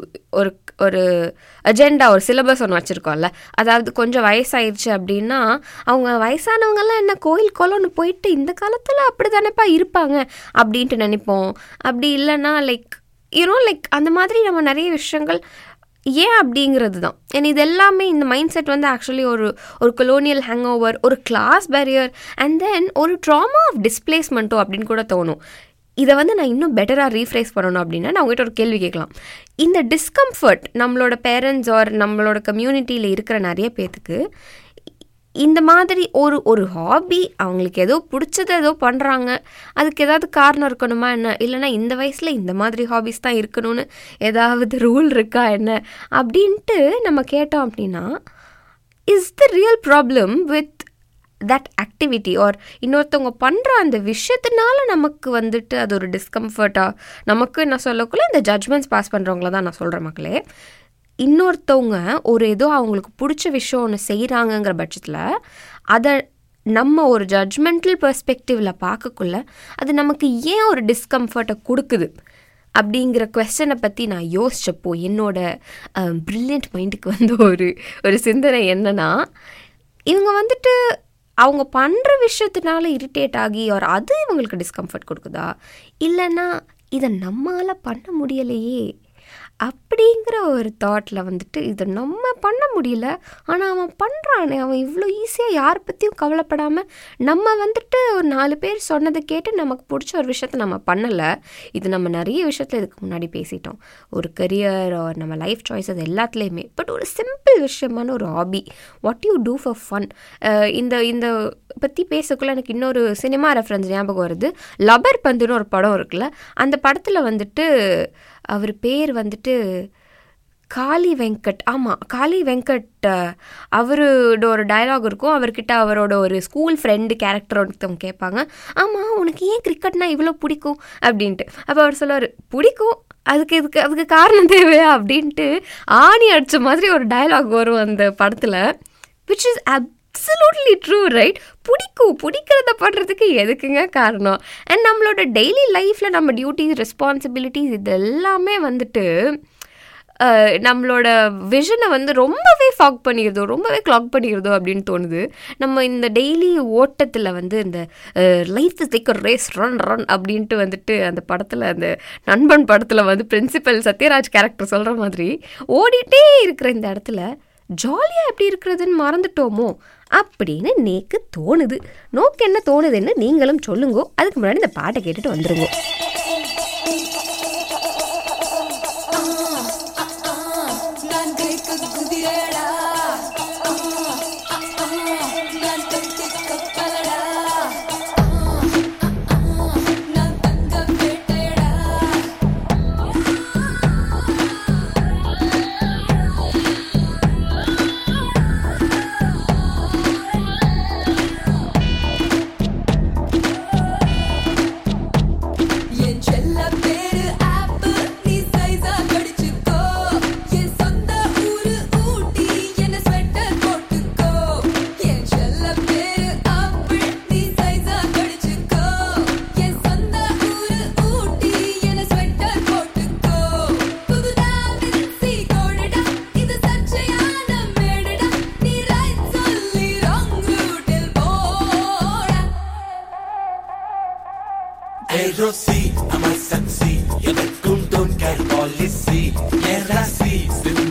ஒரு அஜெண்டா, ஒரு சிலபஸ் ஒன்று வச்சுருக்கோம்ல. அதாவது கொஞ்சம் வயசாயிடுச்சு அப்படின்னா அவங்க வயசானவங்கெல்லாம் என்ன கோயில் குளம்னு போயிட்டு இந்த காலத்தில் அப்படி தானேப்பா இருப்பாங்க அப்படின்ட்டு நினைப்போம். அப்படி இல்லைன்னா லைக் அந்த மாதிரி நம்ம நிறைய விஷயங்கள் ஏன் அப்படிங்கிறது தான். ஏன்னா இது எல்லாமே இந்த மைண்ட் செட் வந்து ஆக்சுவலி ஒரு கொலோனியல் ஹேங் ஓவர், ஒரு கிளாஸ் பேரியர், அண்ட் தென் ஒரு ட்ராமா ஆஃப் டிஸ்பிளேஸ்மெண்ட்டோ அப்படின்னு கூட தோணும். இதை வந்து நான் இன்னும் பெட்டராக ரீஃப்ரேஸ் பண்ணணும் அப்படின்னா நான் உங்கள்கிட்ட ஒரு கேள்வி கேட்கலாம். இந்த டிஸ்கம்ஃபர்ட் நம்மளோட பேரண்ட்ஸ் ஆர் நம்மளோட கம்யூனிட்டியில் இருக்கிற நிறைய பேர்த்துக்கு இந்த மாதிரி ஒரு ஹாபி, அவங்களுக்கு ஏதோ பிடிச்சது ஏதோ பண்ணுறாங்க, அதுக்கு ஏதாவது காரணம் இருக்கணுமா என்ன, இல்லைனா இந்த வயசில் இந்த மாதிரி ஹாபிஸ் தான் இருக்கணும்னு ஏதாவது ரூல் இருக்கா என்ன அப்படின்ட்டு நம்ம கேட்டோம் அப்படின்னா, is the real problem with that activity or இன்னொருத்தவங்க பண்ணுற அந்த விஷயத்தினால நமக்கு வந்துட்டு அது ஒரு டிஸ்கம்ஃபர்ட்டாக நமக்கு நான் சொல்லக்குள்ள இந்த ஜட்மெண்ட்ஸ் பாஸ் பண்ணுறவங்கள தான் நான் சொல்கிறேன் மக்களே. இன்னொருத்தவங்க ஏதோ அவங்களுக்கு பிடிச்ச விஷயம் ஒன்று செய்கிறாங்கங்கிற பட்சத்தில் அதை நம்ம ஒரு ஜட்மெண்டல் பெர்ஸ்பெக்டிவில் பார்க்கக்குள்ள அது நமக்கு ஏன் ஒரு டிஸ்கம்ஃபர்ட்டை கொடுக்குது அப்படிங்கிற குவெஸ்டனை பற்றி நான் யோசிச்சப்போ என்னோட ப்ரில்லியன்ட் மைண்டுக்கு வந்து ஒரு சிந்தனை என்னென்னா, இவங்க வந்துட்டு அவங்க பண்ணுற விஷயத்தினால இரிட்டேட் ஆகி அது இவங்களுக்கு டிஸ்கம்ஃபர்ட் கொடுக்குதா, இல்லைன்னா இதை நம்மளால் பண்ண முடியலையே அப்படிங்கிற ஒரு தாட்டில் வந்துட்டு இதை நம்ம பண்ண முடியல, ஆனால் அவன் பண்ணுறானே, அவன் இவ்வளோ ஈஸியாக யாரை பற்றியும் கவலைப்படாமல் நம்ம வந்துட்டு ஒரு 4 பேர் சொன்னதை கேட்டு நமக்கு பிடிச்ச ஒரு விஷயத்த நம்ம பண்ணலை. இது நம்ம நிறைய விஷயத்தில் இதுக்கு முன்னாடி பேசிட்டோம். ஒரு கரியர் நம்ம லைஃப் சாய்ஸஸ் எல்லாத்துலேயுமே. பட் ஒரு சிம்பிள் விஷயமான ஒரு hobby, what you do for fun. இந்த பற்றி பேசக்குள்ள எனக்கு இன்னொரு சினிமா ரெஃபரன்ஸ் ஞாபகம் வருது. லபர் பந்துன்னு ஒரு படம் இருக்குல்ல, அந்த படத்தில் வந்துட்டு அவர் பேர் வந்துட்டு காளி வெங்கட். ஆமாம், காளி வெங்கட். அவரோட ஒரு டயலாக் இருக்கும். அவர்கிட்ட அவரோட ஒரு ஸ்கூல் ஃப்ரெண்டு கேரக்டர் ஒருத்தவங்க கேட்பாங்க, ஆமாம் உனக்கு ஏன் கிரிக்கெட்னா இவ்வளோ பிடிக்கும் அப்படின்ட்டு. அப்போ அவர் சொல்லுவார், பிடிக்கும், அதுக்கு காரணம் தேவையா அப்படின்ட்டு ஆணி அடித்த மாதிரி ஒரு டயலாக் வரும் அந்த படத்தில். Which is absolutely true, right? பிடிக்கிறத பண்ணுறதுக்கு எதுக்குங்க காரணம்? அண்ட் நம்மளோட டெய்லி லைஃப்பில் நம்ம டியூட்டிஸ், ரெஸ்பான்சிபிலிட்டிஸ் இது எல்லாமே வந்துட்டு நம்மளோட விஷனை வந்து ரொம்பவே ஃபாக் பண்ணிடுதோ, ரொம்பவே கிளாக் பண்ணிடுதோ அப்படின்னு தோணுது. நம்ம இந்த டெய்லி ஓட்டத்தில் வந்து இந்த life is like a race, run அப்படின்ட்டு வந்துட்டு அந்த படத்தில், அந்த நண்பன் படத்தில் வந்து பிரின்சிபல் சத்யராஜ் கேரக்டர் சொல்கிற மாதிரி ஓடிட்டே இருக்கிற இந்த இடத்துல ஜாலியாக எப்படி இருக்கிறதுன்னு மறந்துட்டோமோ அப்படின்னு நேக்கு தோணுது. நோக்கு என்ன தோணுதுன்னு நீங்களும் சொல்லுங்க. அதுக்கு முன்னாடி இந்த பாட்டை கேட்டுட்டு வந்துருங்க.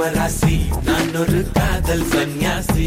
ராசி நான் ஒரு காதல் சன்னியாசி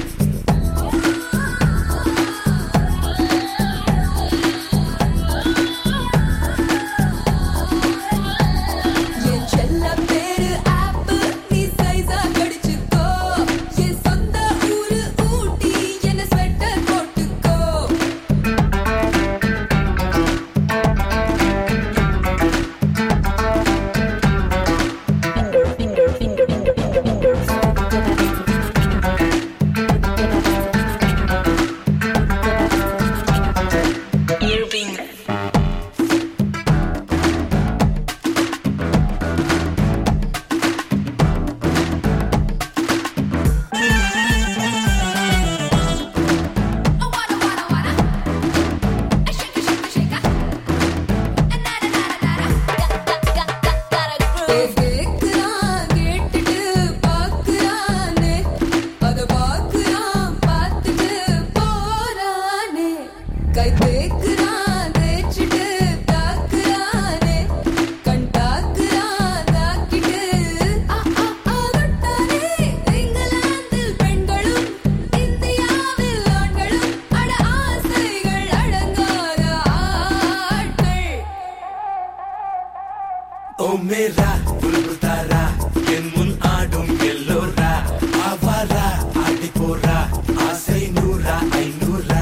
மேரா புல்புதாரா என் முன் ஆடும் எல்லோரா ஆவாரா ஆடி போரா ஆசை நூறா ஐநூறா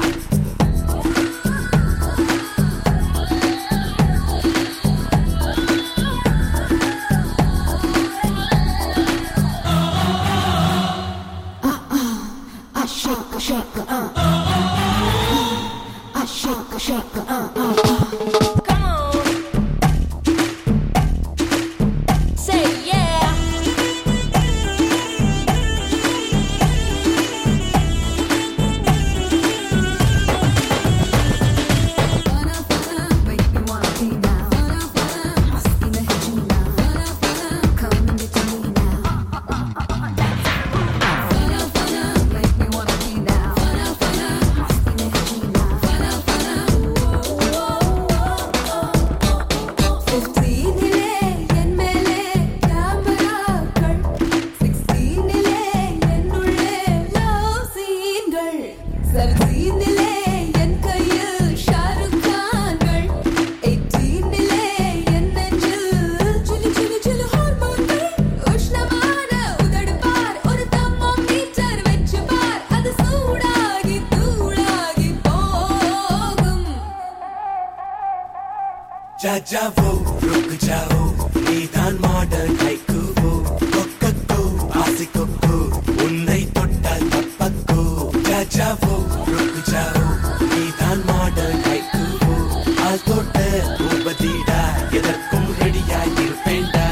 shake shake shake shake जाओ रुक जाओ नीदान मॉडर्न हाइकू वो कोक्को आसिको को उन्नई तोट्टा तप्पको जाओ रुक जाओ नीदान मॉडर्न हाइकू वो आल तोट्ट उपदीडा எதற்கும் ரெடியா இருப்பேன்டா.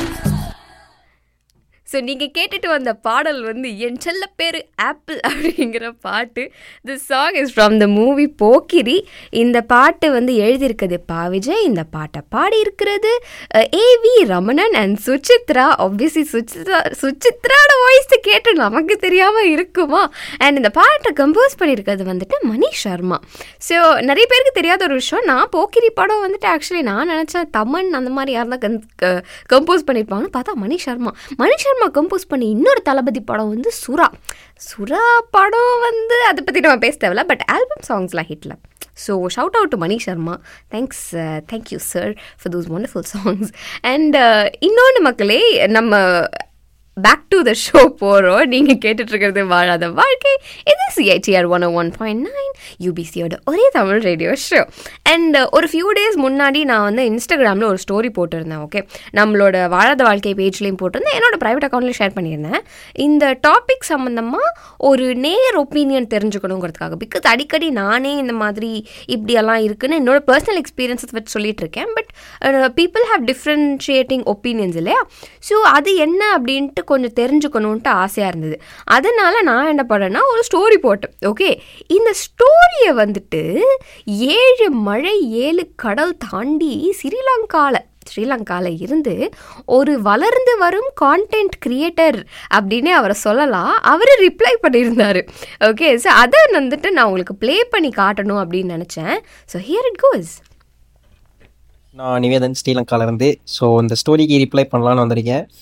ஸோ நீங்கள் கேட்டுட்டு வந்த பாடல் வந்து என் செல்ல பேர் ஆப்பிள் அப்படிங்கிற பாட்டு. The song is from the movie Pokkiri. இந்த பாட்டு வந்து எழுதியிருக்கிறது பா விஜய். இந்த பாட்டை பாடியிருக்கிறது ஏவி ரமணன் அண்ட் சுசித்ரா. ஆப்வியஸ்லி சுசித்ராவோட வாய்ஸ் கேட்டு நமக்கு தெரியாமல் இருக்குமா? அண்ட் இந்த பாட்டை கம்போஸ் பண்ணியிருக்கிறது வந்துட்டு மணி சர்மா. ஸோ நிறைய பேருக்கு தெரியாத ஒரு விஷயம், நான் போக்கிரி படம் வந்துட்டு ஆக்சுவலி நான் நினச்சேன் தமன் அந்த மாதிரி யார் தான் கம்போஸ் பண்ணியிருப்பாங்கன்னு பார்த்தா மணி சர்மா கம்போஸ் பண்ணி இன்னொரு தளபதி படம் வந்து சுறா படம் வந்து அதை பற்றி நம்ம பேச தேவையில்ல, பட் ஆல்பம் சாங்ஸ்லாம் ஹிட்ல. So shout out to Mani Sharma. Thank you sir for those wonderful songs. And இன்னொன்று மக்களே, நம்ம பேக் டு த ஷோ போகிறோம். நீங்கள் கேட்டுட்ருக்கிறது வாழாத வாழ்க்கை. இது CITR 101.9 UBCயோட ஒரே தமிழ் ரேடியோ ஷோ. அண்ட் ஒரு ஃபியூ டேஸ் முன்னாடி நான் வந்து இன்ஸ்டாகிராமில் ஒரு ஸ்டோரி போட்டிருந்தேன். ஓகே, நம்மளோட வாழாத வாழ்க்கை பேஜ்லேயும் போட்டிருந்தேன், என்னோட ப்ரைவேட் அக்கௌண்ட்லேயும் ஷேர் பண்ணியிருந்தேன். இந்த டாபிக் சம்மந்தமாக ஒரு நேர் ஒப்பீனியன் தெரிஞ்சுக்கணுங்கிறதுக்காக. பிகாஸ் அடிக்கடி நானே இந்த மாதிரி இப்படியெல்லாம் இருக்குன்னு என்னோட பர்சனல் எக்ஸ்பீரியன்ஸஸ் வச்சு சொல்லிட்டு இருக்கேன். But people have differentiating opinions இல்லையா? ஸோ அது என்ன அப்படின்ட்டு கொஞ்சம் தெரிஞ்சுக்கணுன்ட்டு ஆசையாக இருந்தது. அதனால் நான் என்ன பண்ணேன்னா ஒரு ஸ்டோரி போட்டேன். ஓகே, இந்த ஸ்டோரியை வந்துட்டு 7 மழை 7 கடல் தாண்டி ஸ்ரீலங்காவில் இருந்து ஒரு வளர்ந்து வரும் கான்டென்ட் கிரியேட்டர் அப்படின்னு அவரை சொல்லலாம். அவர் ரிப்ளை பண்ணியிருந்தார். ஓகே, ஸோ அதை வந்துட்டு நான் உங்களுக்கு ப்ளே பண்ணி காட்டணும் அப்படின்னு நினச்சேன். So here it goes. நான் நிவேதன் ஸ்ரீலங்காவிலேருந்து. ஸோ இந்த ஸ்டோரிக்கு ரிப்ளை பண்ணலான்னு வந்திருக்கேன்.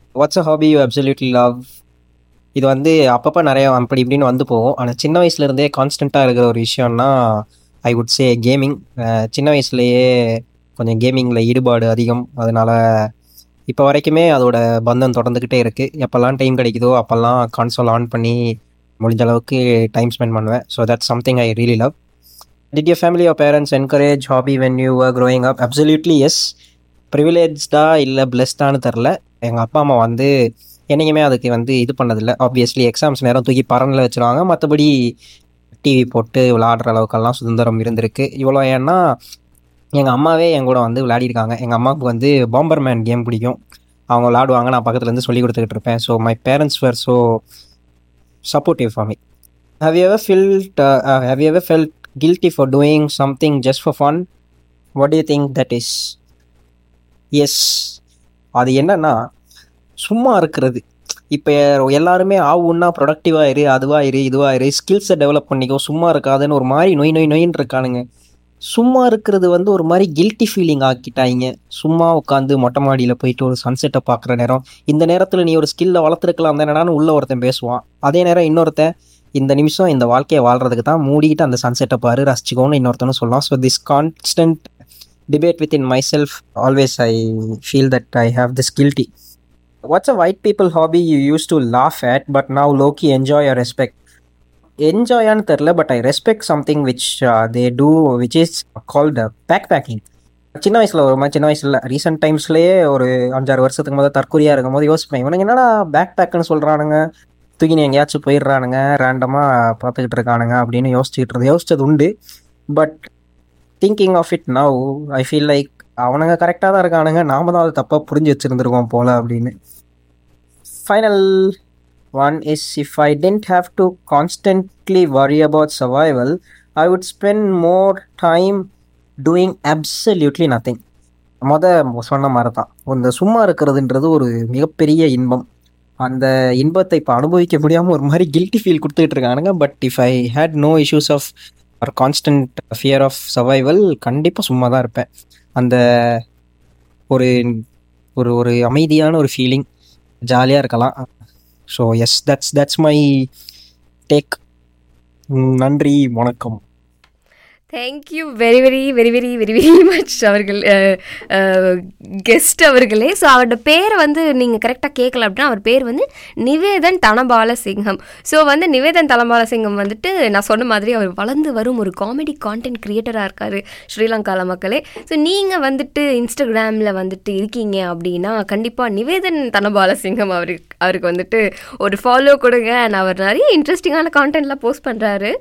What's a hobby you absolutely love? இது வந்து அப்பப்போ நிறைய அப்படி இப்படின்னு வந்து போகும். ஆனால் சின்ன வயசுலேருந்தே கான்ஸ்டண்ட்டாக இருக்கிற ஒரு விஷயம்னா ஐ வுட் சே கேமிங். சின்ன வயசுலேயே கொஞ்சம் கேமிங்கில் ஈடுபாடு அதிகம். அதனால் இப்போ வரைக்குமே அதோட பந்தம் தொடர்ந்துக்கிட்டே இருக்குது. எப்போல்லாம் டைம் கிடைக்குதோ அப்போல்லாம் கான்சோல் ஆன் பண்ணி முடிஞ்ச அளவுக்கு டைம் ஸ்பெண்ட் பண்ணுவேன். So that's something I really love. Did your family or parents encourage hobby when you were growing up? Absolutely yes. ப்ரிவிலேஜ்டா இல்லை பிளெஸ்டான்னு தெரில. எங்கள் அப்பா அம்மா வந்து என்னைக்குமே அதுக்கு வந்து இது பண்ணதில்லை. ஆப்வியஸ்லி எக்ஸாம்ஸ் நேரம் தூக்கி பரனில் வச்சுருவாங்க. மற்றபடி டிவி போட்டு விளையாடுற அளவுக்கெல்லாம் சுதந்திரம் இருந்திருக்கு. இவ்வளோ ஏன்னா எங்கள் அம்மாவே என் கூட வந்து விளையாடிருக்காங்க. எங்கள் அம்மாவுக்கு வந்து பாம்பர்மேன் கேம் பிடிக்கும். அவங்க விளையாடுவாங்க, நான் பக்கத்துலேருந்து சொல்லி கொடுத்துக்கிட்டு இருப்பேன். So my parents were so supportive for me. How you ever felt guilty for doing something just for fun? What do you think that is? Yes, அது என்னன்னா சும்மா இருக்கிறது. இப்போ எல்லாருமே ஆகுன்னா ப்ரொடக்டிவாக இரு, அதுவாக இரு, இதுவாக இரு, ஸ்கில்ஸை டெவலப் பண்ணிக்கோ, சும்மா இருக்காதுன்னு ஒரு மாதிரி நொயின்னு இருக்கானுங்க. சும்மா இருக்கிறது வந்து ஒரு மாதிரி கில்ட்டி ஃபீலிங் ஆக்கிட்டாங்க. சும்மா உட்காந்து மொட்டை மாடியில் போயிட்டு ஒரு சன்செட்டை பார்க்குற நேரம், இந்த நேரத்தில் நீ ஒரு ஸ்கில்லை வளர்த்துருக்கலாம் தானேடான்னு உள்ள ஒருத்தன் பேசுவான். அதே நேரம் இன்னொருத்தன் இந்த நிமிஷம் இந்த வாழ்க்கையை வாழ்கிறதுக்கு தான், மூடிக்கிட்டு அந்த சன்செட்டை பாரு, ரசிச்சுக்கோன்னு இன்னொருத்தனும் சொல்லலாம். So this constant debate within myself, always I feel that I have this guilty. What's a white people hobby you used to laugh at but now low-key enjoy or respect? Enjoy and terla, but I respect something which they do, which is called backpacking. சின்ன வயசில் recent டைம்ஸ்லேயே ஒரு 5-6 வருஷத்துக்கு முதல் தற்கொலையாக இருக்கும் போது யோசிப்பேன், இவனுங்க என்னடா பேக் பேக்குன்னு சொல்கிறானுங்க, தூக்கினு எங்கேயாச்சும் போயிடுறானுங்க, ரேண்டமாக பார்த்துக்கிட்டு இருக்கானுங்க அப்படின்னு யோசிச்சது உண்டு. But thinking of it now I feel like அவனுங்க கரெக்டாக தான் இருக்கானுங்க, நாம தான் அதை தப்பாக புரிஞ்சு வச்சுருந்துருக்கோம் போல் அப்படின்னு. Final one is, if I tend have to constantly worry about survival, I would spend more time doing absolutely nothing. சொன்ன மாதிரி தான், இந்த சும்மா இருக்கிறதுன்றது ஒரு மிகப்பெரிய இன்பம். அந்த இன்பத்தை இப்போ அனுபவிக்க முடியாமல் ஒரு மாதிரி கில்ட்டி ஃபீல் கொடுத்துக்கிட்டு இருக்கானுங்க. But if I had no issues of or constant fear of survival, கண்டிப்பாக சும்மா தான் இருப்பேன். அந்த ஒரு ஒரு ஒரு அமைதியான ஒரு ஃபீலிங், ஜாலியாக இருக்கலாம். So yes, that's my take. நன்றி, வணக்கம். Thank you very very very very very very much அவர்கள், கெஸ்ட் அவர்களே. ஸோ அவரோட பேரை வந்து நீங்கள் கரெக்டாக கேட்கல அப்படின்னா, அவர் பேர் வந்து நிவேதன் தனபாலசிங்கம். ஸோ வந்து நிவேதன் தனபாலசிங்கம் வந்துட்டு நான் சொன்ன மாதிரி அவர் வளர்ந்து வரும் ஒரு காமெடி கான்டென்ட் கிரியேட்டராக இருக்கார் ஸ்ரீலங்காவில் மக்களே. ஸோ நீங்கள் வந்துட்டு இன்ஸ்டாகிராமில் வந்துட்டு இருக்கீங்க அப்படின்னா கண்டிப்பாக நிவேதன் தனபாலசிங்கம் அவருக்கு வந்துட்டு ஒரு ஃபாலோ கொடுங்க. அண்ட் அவர் நிறைய இன்ட்ரெஸ்டிங்கான கான்டென்ட்லாம் போஸ்ட் பண்ணுறாரு.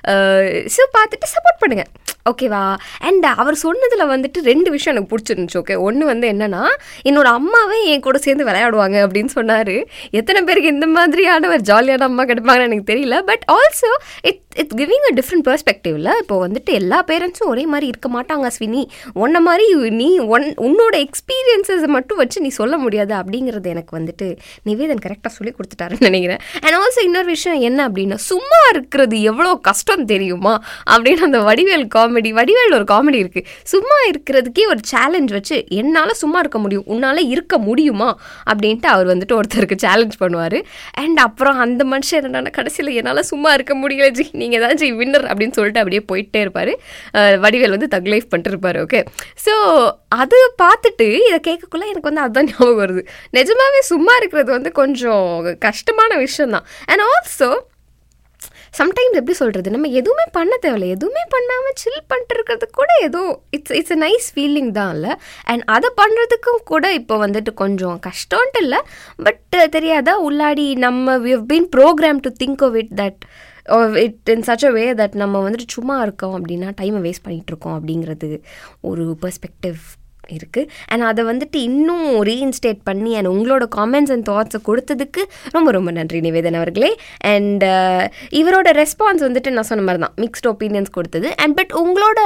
ஸோ பார்த்துட்டு சப்போர்ட் பண்ணுங்கள், ஓகேவா? அண்ட் அவர் சொன்னதில் வந்துட்டு 2 விஷயம் எனக்கு பிடிச்சிருந்துச்சு. ஓகே, ஒன்று வந்து என்னன்னா, என்னோட அம்மாவே என் கூட சேர்ந்து விளையாடுவாங்க அப்படின்னு சொன்னார். எத்தனை பேருக்கு இந்த மாதிரியான ஒரு ஜாலியான அம்மா கிடைப்பாங்கன்னு எனக்கு தெரியல. But also it's giving a different பெர்ஸ்பெக்டிவ்ல. இப்போ வந்துட்டு எல்லா பேரண்ட்ஸும் ஒரே மாதிரி இருக்க மாட்டாங்க ஸ்வினி. உன்ன மாதிரி நீ உன்னோட எக்ஸ்பீரியன்ஸை மட்டும் வச்சு நீ சொல்ல முடியாது அப்படிங்கிறது எனக்கு வந்துட்டு நிவேதன் கரெக்டாக சொல்லி கொடுத்துட்டாருன்னு நினைக்கிறேன். அண்ட் ஆல்சோ இன்னொரு விஷயம் என்ன அப்படின்னா, சும்மா இருக்கிறது எவ்வளோ கஷ்டம் தெரியுமா அப்படின்னு அந்த வடிவேல் ஒரு காமெடி இருக்குது. சும்மா இருக்கிறதுக்கே ஒரு சேலஞ்ச் வச்சு, என்னால் சும்மா இருக்க முடியும், உன்னால் இருக்க முடியுமா அப்படின்ட்டு அவர் வந்துட்டு ஒருத்தருக்கு சேலஞ்ச் பண்ணுவார். அண்ட் அப்புறம் அந்த மனுஷன் என்னன்னா, கடைசியில் என்னால் சும்மா இருக்க முடியல ஜி, நீங்கள் தான் ஜி வின்னர் அப்படின்னு சொல்லிட்டு அப்படியே போயிட்டே இருப்பார். வடிவேல் வந்து தக் லைஃப் பண்ணிட்டு இருப்பார். ஓகே, ஸோ அது பார்த்துட்டு இதை கேட்கக்குள்ள எனக்கு வந்து அதுதான் ஞாபகம் வருது. நிஜமாவே சும்மா இருக்கிறது வந்து கொஞ்சம் கஷ்டமான விஷயம்தான். அண்ட் ஆல்சோ சம்டைம்ஸ் எப்படி சொல்கிறது, நம்ம எதுவுமே பண்ண தேவையில்லை, எதுவுமே பண்ணாமல் சில் பண்ணிட்டு இருக்கிறது கூட ஏதோ இட்ஸ் அ நைஸ் ஃபீலிங் தான் இல்லை. அண்ட் அதை பண்ணுறதுக்கும் கூட இப்போ வந்துட்டு கொஞ்சம் கஷ்டம்ன்ட்டு இல்லை, பட் தெரியாதா உள்ளாடி நம்ம we have been program to think of it that it in such a way that நம்ம வந்துட்டு சும்மா இருக்கோம் அப்படின்னா டைமை வேஸ்ட் பண்ணிகிட்ருக்கோம் அப்படிங்கிறது ஒரு பெர்ஸ்பெக்டிவ் இருக்குது. அண்ட் அதை வந்துட்டு இன்னும் ரீஇன்ஸ்டேட் பண்ணி அண்ட் உங்களோட காமெண்ட்ஸ் அண்ட் தாட்ஸை கொடுத்ததுக்கு ரொம்ப ரொம்ப நன்றி நிவேதன் அவர்களே. அண்ட் இவரோட ரெஸ்பான்ஸ் வந்துட்டு நான் சொன்ன மாதிரி தான் மிக்ஸ்ட் ஒப்பீனியன்ஸ் கொடுத்தது. அண்ட் பட் உங்களோட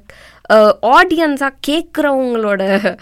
ஆடியன்ஸாக கேட்குறவங்களோட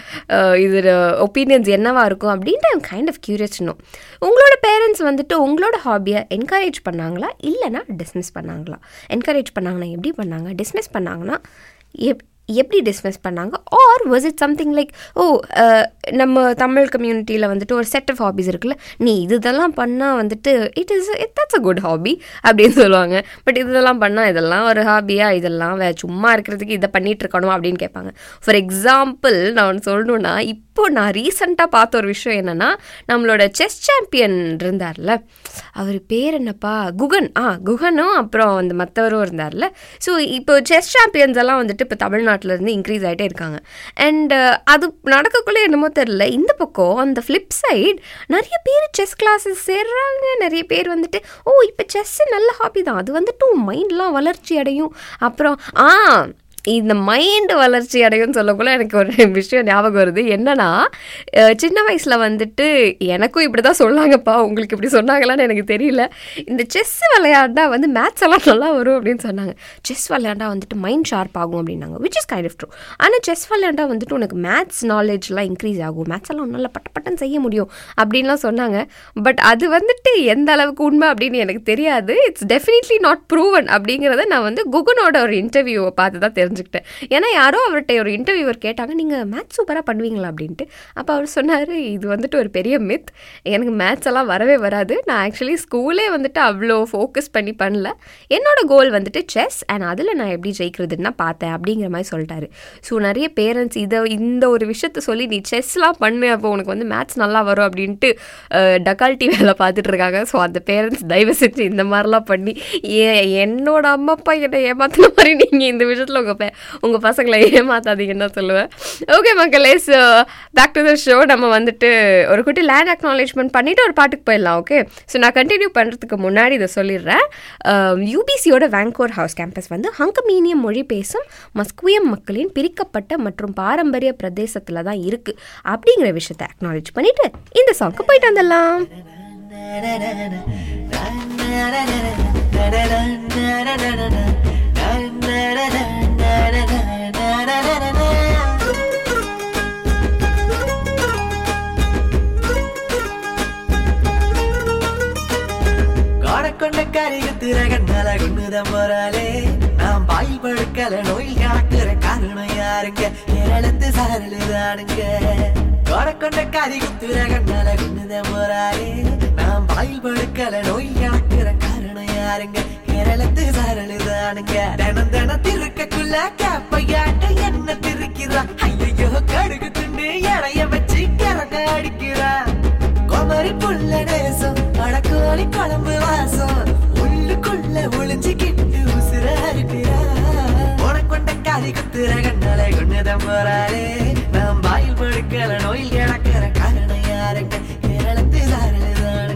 இது ஒப்பீனியன்ஸ் என்னவாக இருக்கும் அப்படின்ட்டு I'm kind of curious to know. உங்களோட பேரண்ட்ஸ் வந்துட்டு உங்களோட ஹாபியை என்கரேஜ் பண்ணாங்களா இல்லைனா டிஸ்மிஸ் பண்ணாங்களா? என்கரேஜ் பண்ணாங்கன்னா எப்படி பண்ணாங்க, டிஸ்மிஸ் பண்ணாங்கன்னா எப்படி டிஸ்மிஸ் பண்ணாங்க? Or was it something like, oh நம்ம தமிழ் கம்யூனிட்டியில் வந்துட்டு ஒரு செட் ஆஃப் ஹாபிஸ் இருக்குல்ல, நீ இதெல்லாம் பண்ணால் வந்துட்டு தட்ஸ் அ குட் ஹாபி அப்படின்னு சொல்லுவாங்க. பட் இதெல்லாம் பண்ணால் இதெல்லாம் ஒரு ஹாபியா, இதெல்லாம் சும்மா இருக்கிறதுக்கு இதை பண்ணிட்டு இருக்கணும் அப்படின்னு கேட்பாங்க. ஃபார் எக்ஸாம்பிள் நான் ஒன்று சொல்லணுன்னா, இப்போ நான் ரீசெண்டாக பார்த்த ஒரு விஷயம் என்னென்னா, நம்மளோட செஸ் சாம்பியன் இருந்தார்ல, அவர் பேர் என்னப்பா, குகனும் அப்புறம் அந்த மற்றவரும் இருந்தார்ல. ஸோ இப்போ செஸ் சாம்பியன்ஸ் எல்லாம் வந்துட்டு இப்போ தமிழ்நாட்டிலேருந்து இன்க்ரீஸ் ஆகிட்டே இருக்காங்க. அண்ட் அது நடக்கக்குள்ளே என்னமோ தெரில, இந்த பக்கம் அந்த ஃப்ளிப் சைட் நிறைய பேர் செஸ் கிளாஸஸ் சேர்றாங்க. நிறைய பேர் வந்துட்டு இப்போ செஸ்ஸு நல்ல ஹாபி தான், அது வந்துட்டு மைண்ட்லாம் வளர்ச்சி அடையும். அப்புறம் இந்த மைண்டு வளர்ச்சி அடையும்னு சொல்லக்குள்ள எனக்கு ஒரு விஷயம் ஞாபகம் வருது. என்னன்னா, சின்ன வயசில் வந்துட்டு எனக்கும் இப்படி தான் சொன்னாங்கப்பா, உங்களுக்கு இப்படி சொன்னாங்களான்னு எனக்கு தெரியல. இந்த செஸ் விளையாண்டா வந்து மேத்ஸ் எல்லாம் நல்லா வரும் அப்படின்னு சொன்னாங்க. செஸ் விளையாண்டா வந்துட்டு மைண்ட் ஷார்ப் ஆகும் அப்படின்னாங்க, which is kind of true. ஆனால் செஸ் விளையாண்டா வந்துட்டு உனக்கு மேத்ஸ் நாலேஜ்லாம் இன்க்ரீஸ் ஆகும், மேத்ஸ் எல்லாம் நல்லா பட்டன் செய்ய முடியும் அப்படின்லாம் சொன்னாங்க. பட் அது வந்துட்டு எந்த அளவுக்கு உண்மை அப்படின்னு எனக்கு தெரியாது. இட்ஸ் டெஃபினெட்லி நாட் ப்ரூவன் அப்படிங்கிறத நான் வந்து குகனோட ஒரு இன்டர்வியூவை பார்த்து தான் தெரிஞ்சுக்கிட்டேன். ஏன்னா யாரோ அவர்கிட்ட ஒரு இன்டர்வியூவர் கேட்டாங்க, நீங்கள் மேத்ஸ் சூப்பராக பண்ணுவீங்களா அப்படின்ட்டு. அப்போ அவர் சொன்னார், இது வந்துட்டு ஒரு பெரிய மித், எனக்கு மேத்ஸ் எல்லாம் வரவே வராது, நான் ஆக்சுவலி ஸ்கூலே வந்துட்டு அவ்வளோ ஃபோக்கஸ் பண்ணி பண்ணல, என்னோட கோல் வந்துட்டு செஸ், அண்ட் அதில் நான் எப்படி ஜெயிக்கிறதுன்னு பார்த்தேன் அப்படிங்கிற மாதிரி சொல்லிட்டாரு. ஸோ நிறைய பேரண்ட்ஸ் இந்த ஒரு விஷயத்த சொல்லி நீ செஸ்லாம் பண்ணு, அப்போ உனக்கு வந்து மேத்ஸ் நல்லா வரும் அப்படின்ட்டு டக்கால்ட்டி வேலை பார்த்துட்டு இருக்காங்க. ஸோ அந்த பேரண்ட்ஸ் தயவு செஞ்சு இந்த மாதிரிலாம் பண்ணி என்னோட அம்மா அப்பா என்னை ஏமாத்தின மாதிரி நீங்கள் இந்த விஷயத்தில் உங்கள் பசங்களை ஏமாத்தாதீங்கன்னு தான் சொல்லுவேன். ஓகே மக்களே, so back to the show. நம்ம வந்துட்டு ஒரு குட்டி லேண்ட் அக்னாலேஜ்மெண்ட் பண்ணிவிட்டு ஒரு பாட்டுக்கு போயிடலாம். ஓகே, ஸோ நான் கண்டினியூ பண்ணுறதுக்கு முன்னாடி இதை சொல்லிடுறேன். யூபிசியோட வேங்கோர் ஹவுஸ் கேம்பஸ் வந்து ஹங்கமீனியம் மொழி பேசும் மஸ்குயம் மக்களின் பிரிக்கப்பட்ட மற்றும் பாரம்பரிய பிரதேசத்தில் தான் இருக்குது அப்படிங்கிற விஷயத்தை அக்னாலேஜ் பண்ணிவிட்டு இந்த சாங்க்கு போயிட்டு வந்துடலாம். கொண்ட கரிகத்துற கண்ணால கொண்டுதான் போறாளே, நாம் பாய் படுக்கல நோயில் காக்குற காரணம் யாருங்க, ஏழத்து சாரலுதானுங்க. கொண்ட கரிகத்துற கண்ணால கொண்டுதான் போறாளே, நாம் பாய் படுக்கல நோயில் காக்குற காரணம் யாருங்க, கேரளத்து சாரலுதானுங்க. தினம் தினம் திருக்கக்குள்ள கேப்பையாட்ட என்ன திருக்கிறா, ஐயோ கடுகு துண்டு இடைய வச்சு கரக அடிக்கிறா. கோமரி புள்ள நேசம் அடக்கோழி குழம்பு வாசம் உள்ளுக்குள்ள ஒளிஞ்சுக்கிட்டு உசுர அறுக்கிறா. உனக்கொண்ட காதி குத்துற கண்ணாலே கொண்டுதான் போறாளே, நாம் வாயில் படுக்கல நோயில் கிடக்கிற காரணம் யாருங்க, கேரளத்து சாரலுதானுங்க.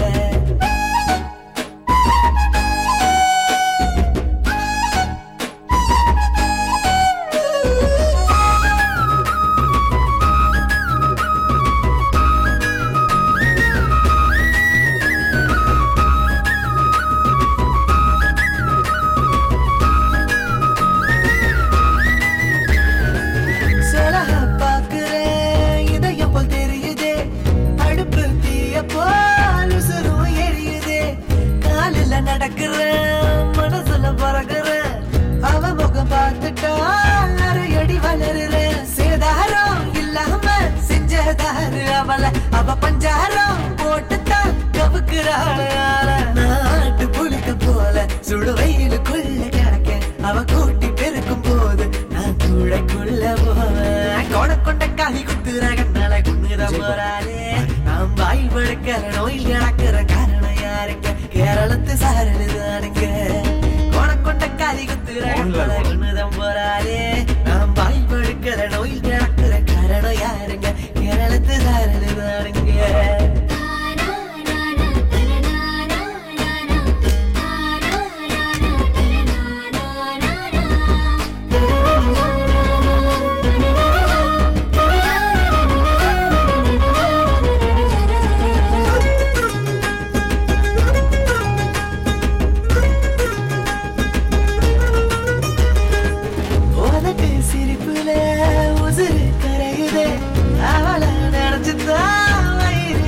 மனசுல பறக்குற அவ முகம் பார்த்துட்டா அரையடி வளருற. சேதாரம் இல்லாம செஞ்சதாரு அவளை, அவ பஞ்சாரம் போட்டுத்தான் கவுக்குறாள். நாட்டு புளிக்க போல சுடு வெயிலுக்குள்ள கிடக்க அவ கூட்டி பெருக்கும் போது நான் கூடைக்குள்ள போவேன். கொண்ட காலி குத்துற கண்ணால குன்னுதான் போறாளே, நாம் வாய் படுக்கிற நோயில் கிடக்கிற காரணம் யாருங்க, கேரளத்து சாரலுதானுங்க. கொண்ட காலி குத்துற கண்ணால குன்னுதான் போறாளே, நாம் வாய் படுக்கிற நோயில் கிடக்கிற காரணம் யாருங்க, கேரளத்து சாரலுதானுங்க. சிரிப்புல உசுறு கரையுதே, அவளை நினைச்சுதான் வயிறு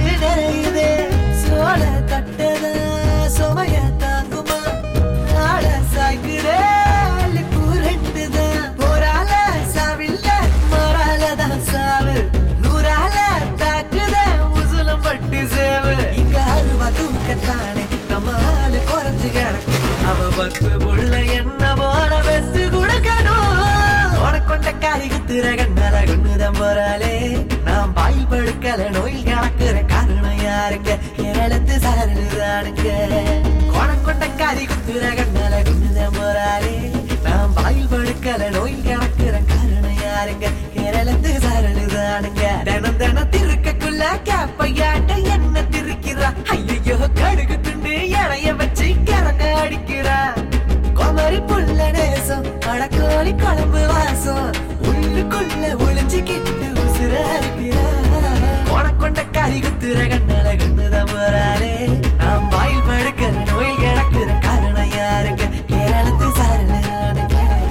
தப்பு உள்ள என்ன போல பெஸ்ட் கொடுக்கணும். உனக்கொண்ட காரி குத்துற கண்ணால குண்ணுதான் போறாளே. நான் பாயில் படுக்கல நோயில் கணக்குற காரணம் யாருங்க? கேரளத்து சாருதானுங்க. உனக்கொண்ட காரி குத்துற கண்ணால குண்ணுதான் போறாளே. நான் பாயில் படுக்கல நோயில் கணக்குற காரணம் யாருங்க? கேரளத்து சாருதானுங்க. தினம் தினம் திருக்கக்குள்ள கேப்பையாட்ட என்ன திருக்கிறா. ஐயோ கடுகு துண்டு இலைய வச்சு கரங்க அடிக்கிறா. குமரி புள்ள நேசம் அடக்கோழி குழம்பு வாசம் உள்ளுக்குள்ள ஒளிஞ்சுக்கிட்டு உசுர இருக்கிறா. உனக்கொண்ட காரி குத்துற கண்ணால கண்ணுதான் போறாளே. நாம் வாயில் படுக்கிற நோயில் கிடக்குற காரணம் யாருங்க? கேரளத்து சாருதானுங்க.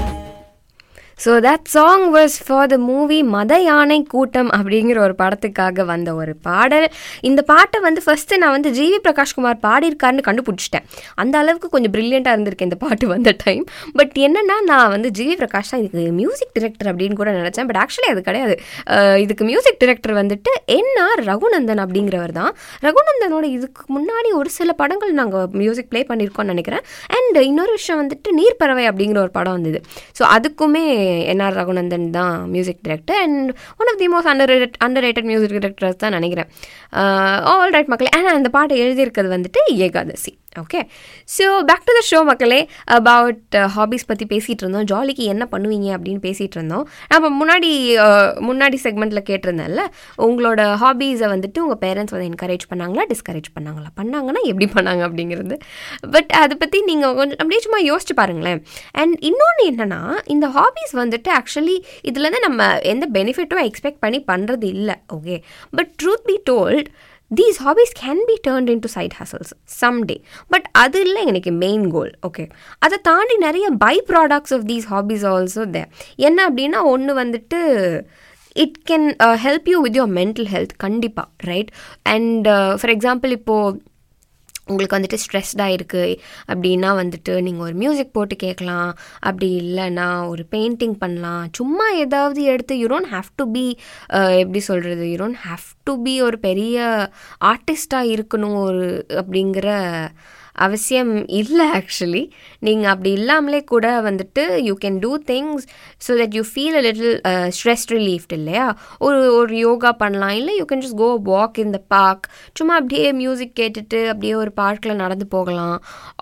So that song was for the movie Madha Yaanai கூட்டம் அப்படிங்கிற ஒரு படத்துக்காக வந்த ஒரு பாடல். இந்த பாட்டை வந்து ஃபஸ்ட்டு நான் வந்து ஜிவி பிரகாஷ்குமார் பாடியிருக்காருன்னு கண்டுபிடிச்சிட்டேன். அந்த அளவுக்கு கொஞ்சம் ப்ரில்லியண்ட்டாக இருந்திருக்கேன் இந்த பாட்டு வந்த டைம். பட் என்னென்னா நான் வந்து ஜிவி பிரகாஷ் தான் இதுக்கு மியூசிக் டிரெக்டர் அப்படின்னு கூட நினச்சேன். பட் ஆக்சுவலி அது கிடையாது. இதுக்கு மியூசிக் டிரெக்டர் வந்துட்டு என்ஆர் ரகுநந்தன் அப்படிங்கிறவர் தான். ரகுநந்தனோட இதுக்கு முன்னாடி ஒரு சில படங்கள் நாங்கள் மியூசிக் ப்ளே பண்ணியிருக்கோம்னு நினைக்கிறேன். அண்ட் இன்னொரு விஷயம் வந்துட்டு நீர்ப்பறவை அப்படிங்கிற ஒரு படம் வந்தது. ஸோ அதுக்குமே என்ஆர் ரகுநந்தன் தான் music director and one of the most underrated music directors தான் நினைக்கிறேன். ஆல் ரைட் மக்களே. ஆனால் அந்த பாட்டை எழுதியிருக்கிறது வந்துட்டு Ekadesi. Okay, so back to the show மக்களே. அபவுட் ஹாபீஸ் பற்றி பேசிகிட்டு இருந்தோம். ஜாலிக்கு என்ன பண்ணுவீங்க அப்படின்னு பேசிகிட்டு இருந்தோம். நம்ம முன்னாடி செக்மெண்ட்டில் கேட்டிருந்தேன்ல, உங்களோட ஹாபீஸை வந்துட்டு உங்கள் பேரண்ட்ஸ் வந்து என்கரேஜ் பண்ணாங்களா, டிஸ்கரேஜ் பண்ணாங்கன்னா எப்படி பண்ணாங்க அப்படிங்கிறது. பட் அதை பற்றி நீங்கள் கொஞ்சம் அப்படியே சும்மா யோசிச்சு பாருங்களேன். அண்ட் இன்னொன்று என்னென்னா, இந்த ஹாபீஸ் வந்துட்டு ஆக்சுவலி இதுலேருந்து நம்ம எந்த பெனிஃபிட்டும் எக்ஸ்பெக்ட் பண்ணி பண்ணுறது இல்லை. Okay, but truth be told, these hobbies can be turned into side hustles someday. But அது இல்லை எனக்கு மெயின் கோல். ஓகே, அதை தாண்டி நிறைய by products of these hobbies also there. என்ன அப்படின்னா, ஒன்று வந்துட்டு it can help you with your mental health கண்டிப்பாக, ரைட்? அண்ட் ஃபார் எக்ஸாம்பிள், இப்போது உங்களுக்கு வந்துட்டு ஸ்ட்ரெஸ்டாக இருக்குது அப்படின்னா வந்துட்டு நீங்கள் ஒரு மியூசிக் போட்டு கேட்கலாம். அப்படி இல்லைன்னா ஒரு பெயிண்டிங் பண்ணலாம். சும்மா ஏதாவது எடுத்து you don't have to be எப்படி சொல்கிறது, you don't have to be ஒரு பெரிய ஆர்டிஸ்டாக இருக்கணும் ஒரு அப்படிங்கிற அவசியம் இல்லை. ஆக்சுவலி நீங்கள் அப்படி இல்லாமலே கூட வந்துட்டு you can do things so that you feel a little stress relieved இல்லையா? ஒரு யோகா பண்ணலாம். இல்லை you can just go walk in the park. சும்மா அப்படியே மியூசிக் கேட்டுட்டு அப்படியே ஒரு பார்க்கில் நடந்து போகலாம்.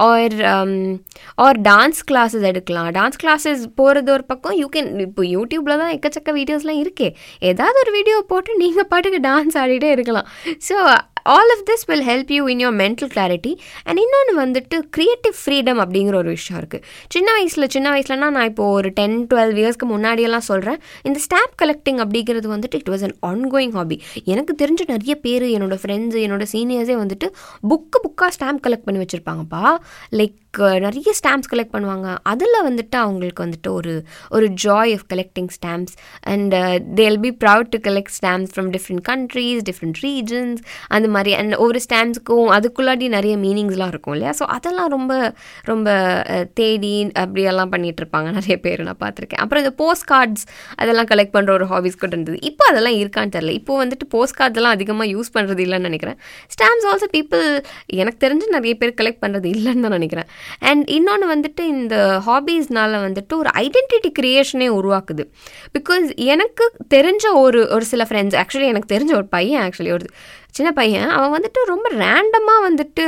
ஆர் டான்ஸ் கிளாஸஸ் எடுக்கலாம். டான்ஸ் கிளாஸஸ் போகிறது ஒரு பக்கம். யூ கேன் இப்போ யூடியூப்பில் தான் எக்கச்சக்க வீடியோஸ்லாம் இருக்கே. ஏதாவது ஒரு வீடியோ போட்டு நீங்கள் பாட்டுக்கு டான்ஸ் ஆடிட்டே இருக்கலாம். So all of this will help you in your mental clarity. and இன்னொன்று வந்துட்டு க்ரியேட்டிவ் ஃப்ரீடம் அப்படிங்கிற ஒரு விஷயம் இருக்குது. சின்ன வயசுலனா நான் இப்போது ஒரு 10-12 இயர்ஸ்க்கு முன்னாடியெல்லாம் சொல்கிறேன், இந்த ஸ்டாம்ப் கலெக்டிங் அப்படிங்கிறது வந்துட்டு it was an ongoing hobby. எனக்கு தெரிஞ்ச நிறைய பேர், என்னோடய ஃப்ரெண்ட்ஸு, என்னோடய சீனியர்ஸே வந்துட்டு புக்காக ஸ்டாம்ப் கலெக்ட் பண்ணி வச்சுருப்பாங்கப்பா. லைக் நிறைய ஸ்டாம்ப்ஸ் கலெக்ட் பண்ணுவாங்க. அதில் வந்துட்டு அவங்களுக்கு வந்துட்டு ஒரு joy of collecting stamps. And they'll be proud to collect stamps from different countries, different regions, அந்த மாதிரி. அண்ட் ஒவ்வொரு ஸ்டாம்ப்ஸுக்கும் அதுக்குள்ளாடி நிறைய மீனிங்ஸ்லாம் இருக்கும் இல்லையா? ஸோ அதெல்லாம் ரொம்ப ரொம்ப தேடி அப்படியெல்லாம் பண்ணிகிட்ருப்பாங்க நிறைய பேர் நான் பார்த்துருக்கேன். அப்புறம் இந்த போஸ்ட் கார்ட்ஸ் அதெல்லாம் கலெக்ட் பண்ணுற ஒரு ஹாபிஸ் கூட இருந்தது. இப்போ அதெல்லாம் இருக்கான்னு தெரியல. இப்போ வந்துட்டு போஸ்ட் கார்ட்ஸ்லாம் அதிகமாக யூஸ் பண்ணுறது இல்லைன்னு நினைக்கிறேன். ஸ்டாம்ப்ஸ் ஆல்சோ பீப்புள் எனக்கு தெரிஞ்சு நிறைய பேர் கலெக்ட் பண்ணுறது இல்லைன்னு தான் நினைக்கிறேன். அண்ட் இன்னொன்று வந்துட்டு இந்த ஹாபீஸ்னால வந்துட்டு ஒரு ஐடென்டிட்டி கிரியேஷனே உருவாக்குது. பிகாஸ் எனக்கு தெரிஞ்ச ஒரு சில ஃப்ரெண்ட்ஸ், ஆக்சுவலி எனக்கு தெரிஞ்ச ஒரு பையன், ஆக்சுவலி ஒரு சின்ன பையன், அவன் வந்துட்டு ரொம்ப ரேண்டமாக வந்துட்டு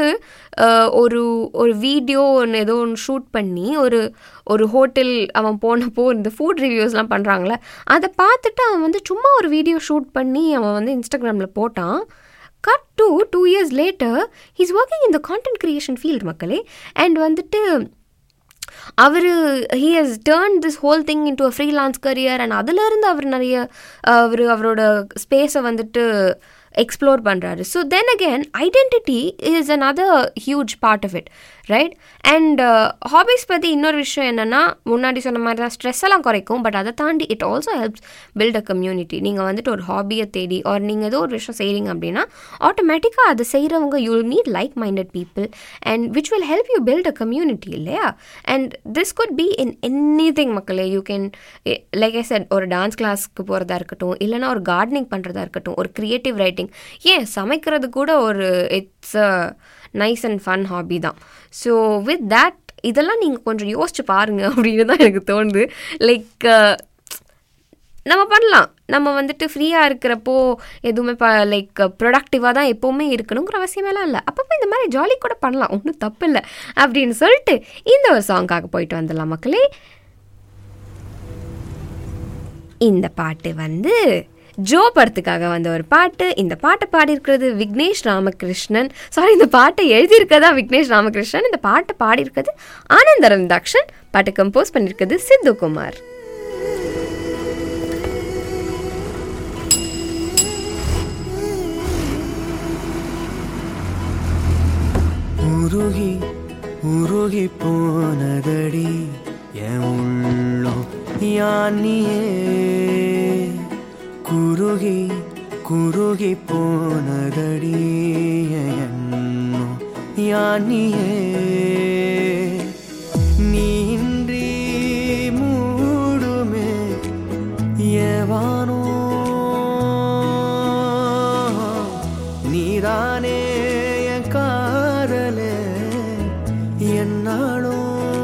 ஒரு வீடியோ ஒன்று ஏதோ ஒன்று ஷூட் பண்ணி ஒரு ஹோட்டல் அவன் போனப்போ இந்த ஃபுட் ரிவ்யூஸ்லாம் பண்ணுறாங்களே, அதை பார்த்துட்டு அவன் வந்து சும்மா ஒரு வீடியோ ஷூட் பண்ணி அவன் வந்து இன்ஸ்டாகிராமில் போட்டான். Cut to 2 years later, he's working in the content creation field மக்களே. அண்ட் வந்துட்டு he has turned this whole thing into a freelance career. and அதிலிருந்து அவர் நிறைய அவரோட ஸ்பேஸை வந்துட்டு எக்ஸ்ப்ளோர் பண்ணுறாரு. So then again identity is another huge part of it, right? And hobbies பற்றி இன்னொரு விஷயம் என்னென்னா, முன்னாடி சொன்ன மாதிரி தான் ஸ்ட்ரெஸ் எல்லாம் குறைக்கும். பட் அதை தாண்டி it also helps build a community. நீங்கள் வந்துட்டு ஒரு ஹாபியை தேடி நீங்கள் ஏதோ ஒரு விஷயம் செய்கிறீங்க அப்படின்னா ஆட்டோமேட்டிக்காக அதை செய்கிறவங்க you need like minded people and which will help you build a community இல்லையா? And this could be in anything மக்களே. You can like I said ஒரு டான்ஸ் கிளாஸ்க்கு போகிறதா இருக்கட்டும், இல்லைனா ஒரு கார்டனிங் பண்ணுறதா இருக்கட்டும், ஒரு க்ரியேட்டிவ் ரைட்டிங், ஏன் சமைக்கிறது கூட ஒரு it's a nice and fun hobby தான். So with that, இதெல்லாம் நீங்கள் கொஞ்சம் யோசிச்சு பாருங்க அப்படின்னு தான் எனக்கு தோணுது. லைக் நம்ம பண்ணலாம், நம்ம வந்துட்டு ஃப்ரீயாக இருக்கிறப்போ எதுவுமே லைக் ப்ரொடக்டிவாக தான் எப்போவுமே இருக்கணுங்கிற அவசியமெல்லாம் இல்லை. அப்பப்போ இந்த மாதிரி ஜாலி கூட பண்ணலாம், ஒன்றும் தப்பு இல்லை அப்படின்னு சொல்லிட்டு இந்த ஒரு சாங்காக போயிட்டு வந்துடலாம் மக்களே. இந்த பாட்டு வந்து ஜோ படத்துக்காக வந்த ஒரு பாட்டு. இந்த பாட்டை பாடியிருக்கிறது விக்னேஷ் ராமகிருஷ்ணன். இந்த பாட்டை எழுதியிருக்கதா விக்னேஷ் ராமகிருஷ்ணன். இந்த பாட்டை பாடியிருக்கிறது ஆனந்தரம் தாக்ஷன். பாட்டை கம்போஸ் பண்ணியிருக்கிறது சித்து குமார். உருகி உருகி போனதடி என் உள்ளம் யானியே, குருகி குருகி போனதடி எண்ணம் யானியே, நீன்றி மூடுமே ஏவானோ நீதானே காதலே என்னாலும்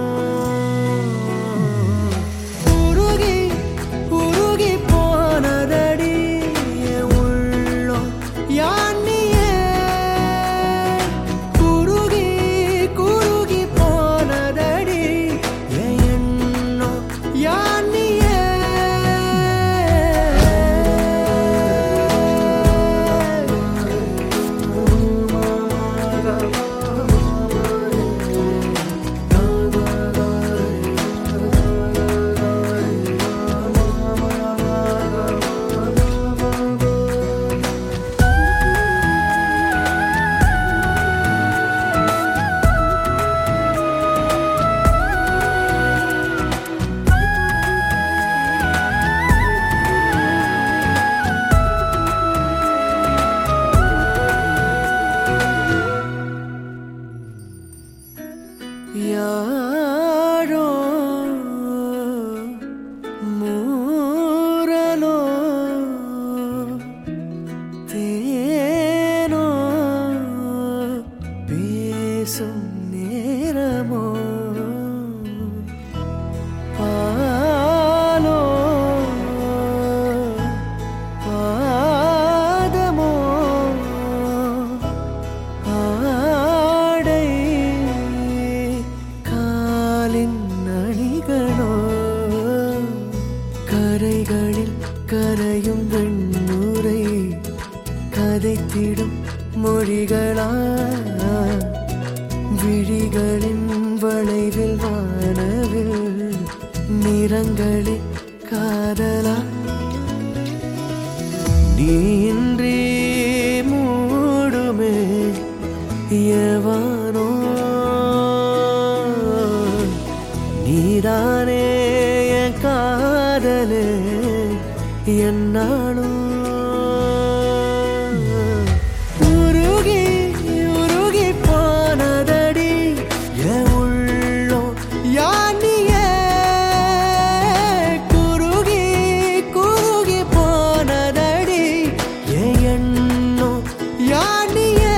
உருகி உருகி போனதடி உள்ளம் யானியே, குருகி குருகி போனதடி எண்ணம் யானியே. யாரோ மூரலோ தேனோ பேசும் நேரமோ பாலோ பாதமோ ஆடை காலின் அணிகளோ கரைகளில் கரையும் வெண்ணுரை கதைத்திடும் மொழிகளா விழிகளின் வளைவில் வானவில் நிறங்களில் காதலா நீன்றி மூடுமே எவானோ நீதானே என் காதலே என்னாலும் உருகி உருகி போனதடி என் உள்ளம் யானியே, குருகி குருகி போனதடி என் எண்ணம் யானியே.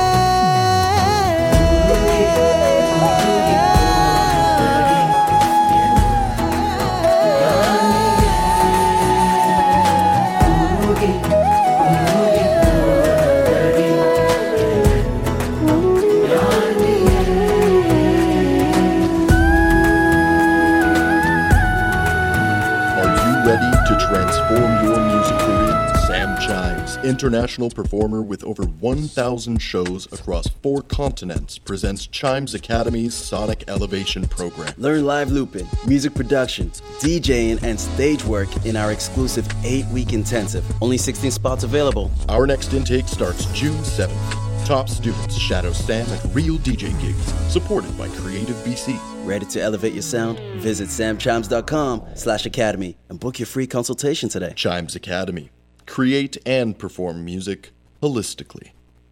Ready to transform your music career? Sam Chimes, international performer with over 1,000 shows across 4 continents, presents Chimes Academy's Sonic Elevation program. Learn live looping, music productions, DJing, and stage work in our exclusive 8-week intensive. Only 16 spots available. Our next intake starts June 7th. Top students shadow Sam at real DJ gigs, supported by Creative BC. Ready to elevate your sound? Visit samchimes.com/academy and book your free consultation today. Chimes Academy. Create and perform music holistically.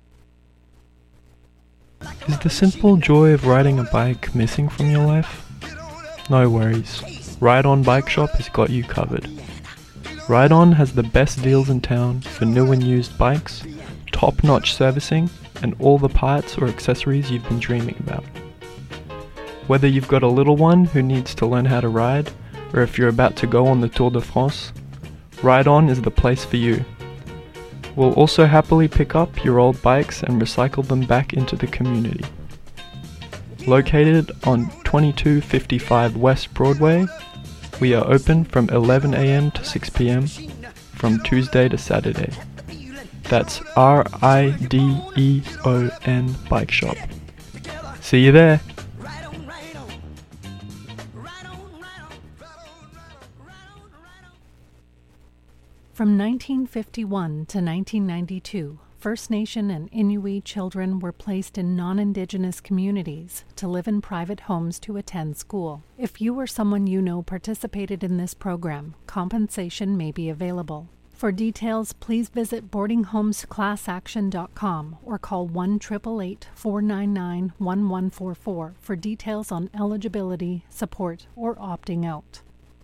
Is the simple joy of riding a bike missing from your life? No worries. Ride On Bike Shop has got you covered. Ride On has the best deals in town for new and used bikes, top-notch servicing, and all the parts or accessories you've been dreaming about. Whether you've got a little one who needs to learn how to ride, or if you're about to go on the Tour de France, Ride On is the place for you. We'll also happily pick up your old bikes and recycle them back into the community. Located on 2255 West Broadway, we are open from 11 a.m. to 6 p.m. from Tuesday to Saturday. That's RIDEON Bike Shop. See you there! From 1951 to 1992, First Nation and Inuit children were placed in non-Indigenous communities to live in private homes to attend school. If you or someone you know participated in this program, compensation may be available. For details, please visit boardinghomesclassaction.com or call 1-888-499-1144 for details on eligibility, support, or opting out.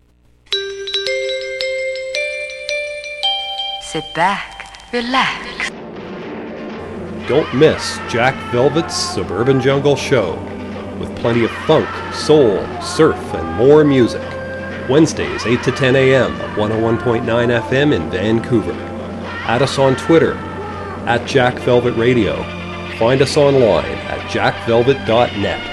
Sit back, relax. Don't miss Jack Velvet's Suburban Jungle Show, with plenty of funk, soul, surf, and more music. Wednesdays, 8 to 10 a.m. at 101.9 FM in Vancouver. Add us on Twitter, @JackVelvetRadio. Find us online at jackvelvet.net.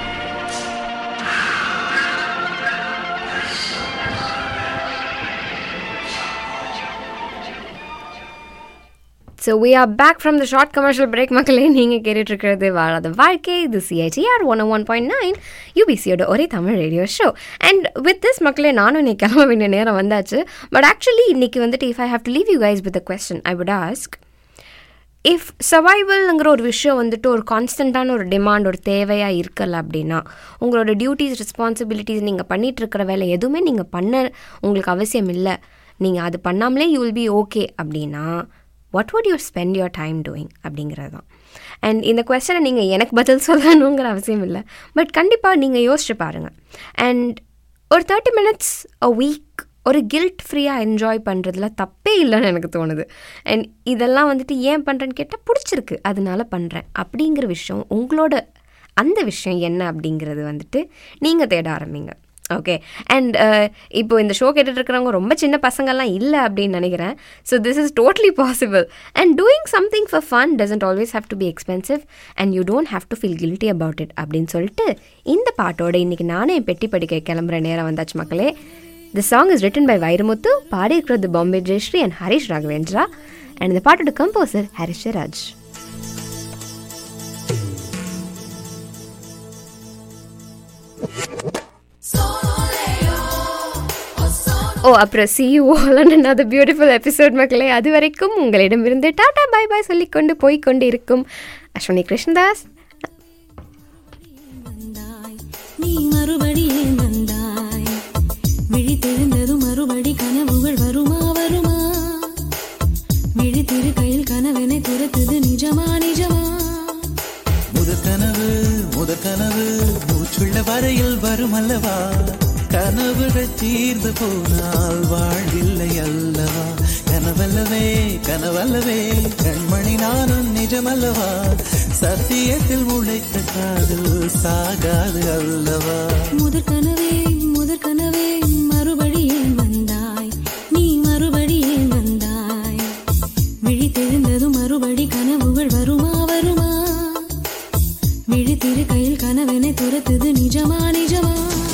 So we are back from the short commercial break. மக்களே நீங்கள் கேட்டுட்ருக்கிறது வாழாத வாழ்க்கை. இது CITR 101.9 UBCயோட ஒரே Tamil radio show. And with this மக்களே நானும் இன்னைக்கு கிளம்ப வேண்டிய நேரம் வந்தாச்சு. பட் ஆக்சுவலி இன்னைக்கு வந்துட்டு if I have to leave you guys with a question, I would ask, if சர்வைவல்ங்கிற ஒரு விஷயம் வந்துட்டு ஒரு கான்ஸ்டண்ட்டான ஒரு டிமாண்ட், ஒரு தேவையாக இருக்கல அப்படின்னா, உங்களோட டியூட்டிஸ், ரெஸ்பான்சிபிலிட்டிஸ், நீங்கள் பண்ணிகிட்ருக்கிற வேலை எதுவுமே நீங்கள் பண்ண உங்களுக்கு அவசியம் இல்லை, நீங்கள் அது பண்ணாமலே யூ வில் பி ஓகே அப்படின்னா, what would you spend your time doing அப்படிங்கிறது தான். அண்ட் இந்த கொஸ்டனை நீங்கள் எனக்கு பதில் சொல்லணுங்கிற அவசியம் இல்லை, பட் கண்டிப்பாக நீங்கள் யோசிச்சு பாருங்கள். அண்ட் ஒரு 30 minutes a week ஒரு கில்ட் ஃப்ரீயாக என்ஜாய் பண்ணுறதுல தப்பே இல்லைன்னு எனக்கு தோணுது. அண்ட் இதெல்லாம் வந்துட்டு ஏன் பண்ணுறேன்னு கேட்டால் பிடிச்சிருக்கு, அதனால பண்ணுறேன் அப்படிங்கிற விஷயம், உங்களோட அந்த விஷயம் என்ன அப்படிங்கிறது வந்துட்டு நீங்கள் தேட ஆரம்பிங்க. ஓகே. அண்ட் இப்போது இந்த ஷோ கேட்டுட்ருக்கிறவங்க ரொம்ப சின்ன பசங்கள்லாம் இல்லை அப்படின்னு நினைக்கிறேன். So this is totally possible. And doing something for fun doesn't always have to be expensive and you don't have to feel guilty about it அப்படின்னு சொல்லிட்டு இந்த பாட்டோட இன்றைக்கி நானே பெட்டி படிக்க கிளம்புற நேரம் வந்தாச்சு மக்களே. The song is written by Vairamuthu, பாடியிருக்கிறது பாம்பே ஜெயஸ்ரீ அண்ட் ஹரிஷ் ராகவேந்திரா. அண்ட் இந்த பாட்டோட கம்போசர் ஹரிஷ் ராஜ். அப்புறம் see you all on another beautiful episode மக்களே. அது வரைக்கும் உங்களிடமிருந்து டாடா பை பை சொல்லிக்கொண்டு போய்கொண்டு இருக்கும் அஸ்வினி கிருஷ்ணதாஸ். நீ மறுபடியே வந்தாய், விழித்தெழுந்தது மறுபடி கனவுகள் வருமா வருமா, விழித்திரு கையில் கனவெனை துரத்துது நிஜமா நிஜமா. முதற்கனவு மூச்சுள்ள வரையில் வரும் அல்லவா, கனவுகள் தீர்ந்து போனால் வாழ்வில்லை அல்லவா. கனவல்லவே கண்மணி நானும் நிஜமல்லவா, சத்தியத்தில் உழைத்த காதல் சாகாது அல்லவா. முதற்கனவே மறுபடியே வந்தாய், நீ மறுபடியே வந்தாய், விழித்தெழுந்தது மறுபடி கனவுகள் வருமா வருமா, விழித்திரு கையில் கனவெனை துரத்துது நிஜமா நிஜமா.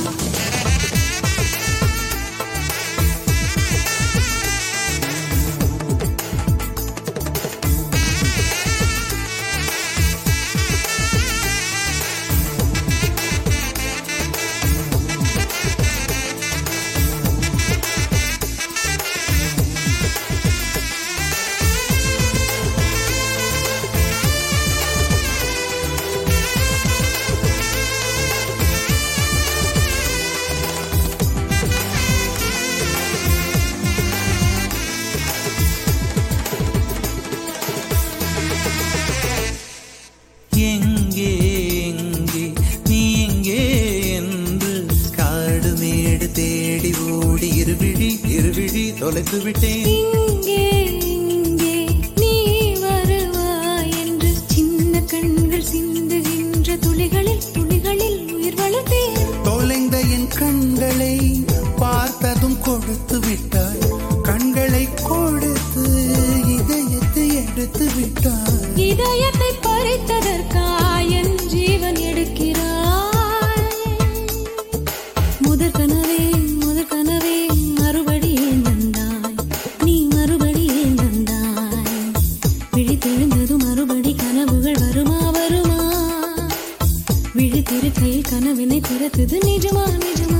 தொலைத்து விட்டேன். இங்கே நீ வருவாய் என்று சின்ன கண்கள் சிந்துகின்ற துளிகளில் உயிர் வளர்த்தேன். எடுத்து விட்டாய். இதயத்தை பறித்ததற்காய் என் ஜீவன் எடுக்கிறாய். முதற் கனவே மறுபடியும் தந்தாய். நீ மறுபடியும் தந்தாய். விழித்தெழுந்தது மறுபடி கனவுகள் வருமா வருமா. விழித்திருக்கையில் கனவினை துரத்துது நிஜமா நிஜமா.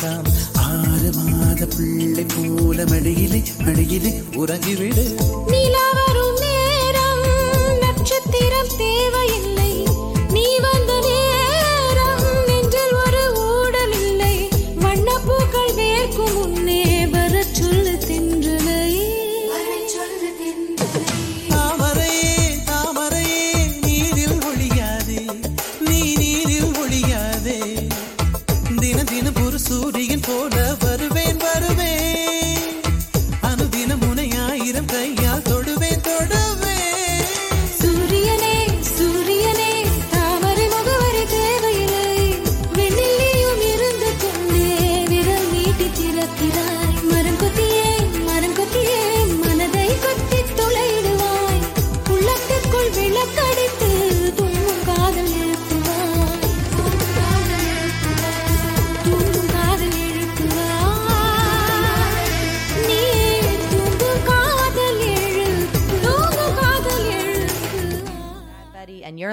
பிள்ளை போல மடியிலே உறங்கிவிடு.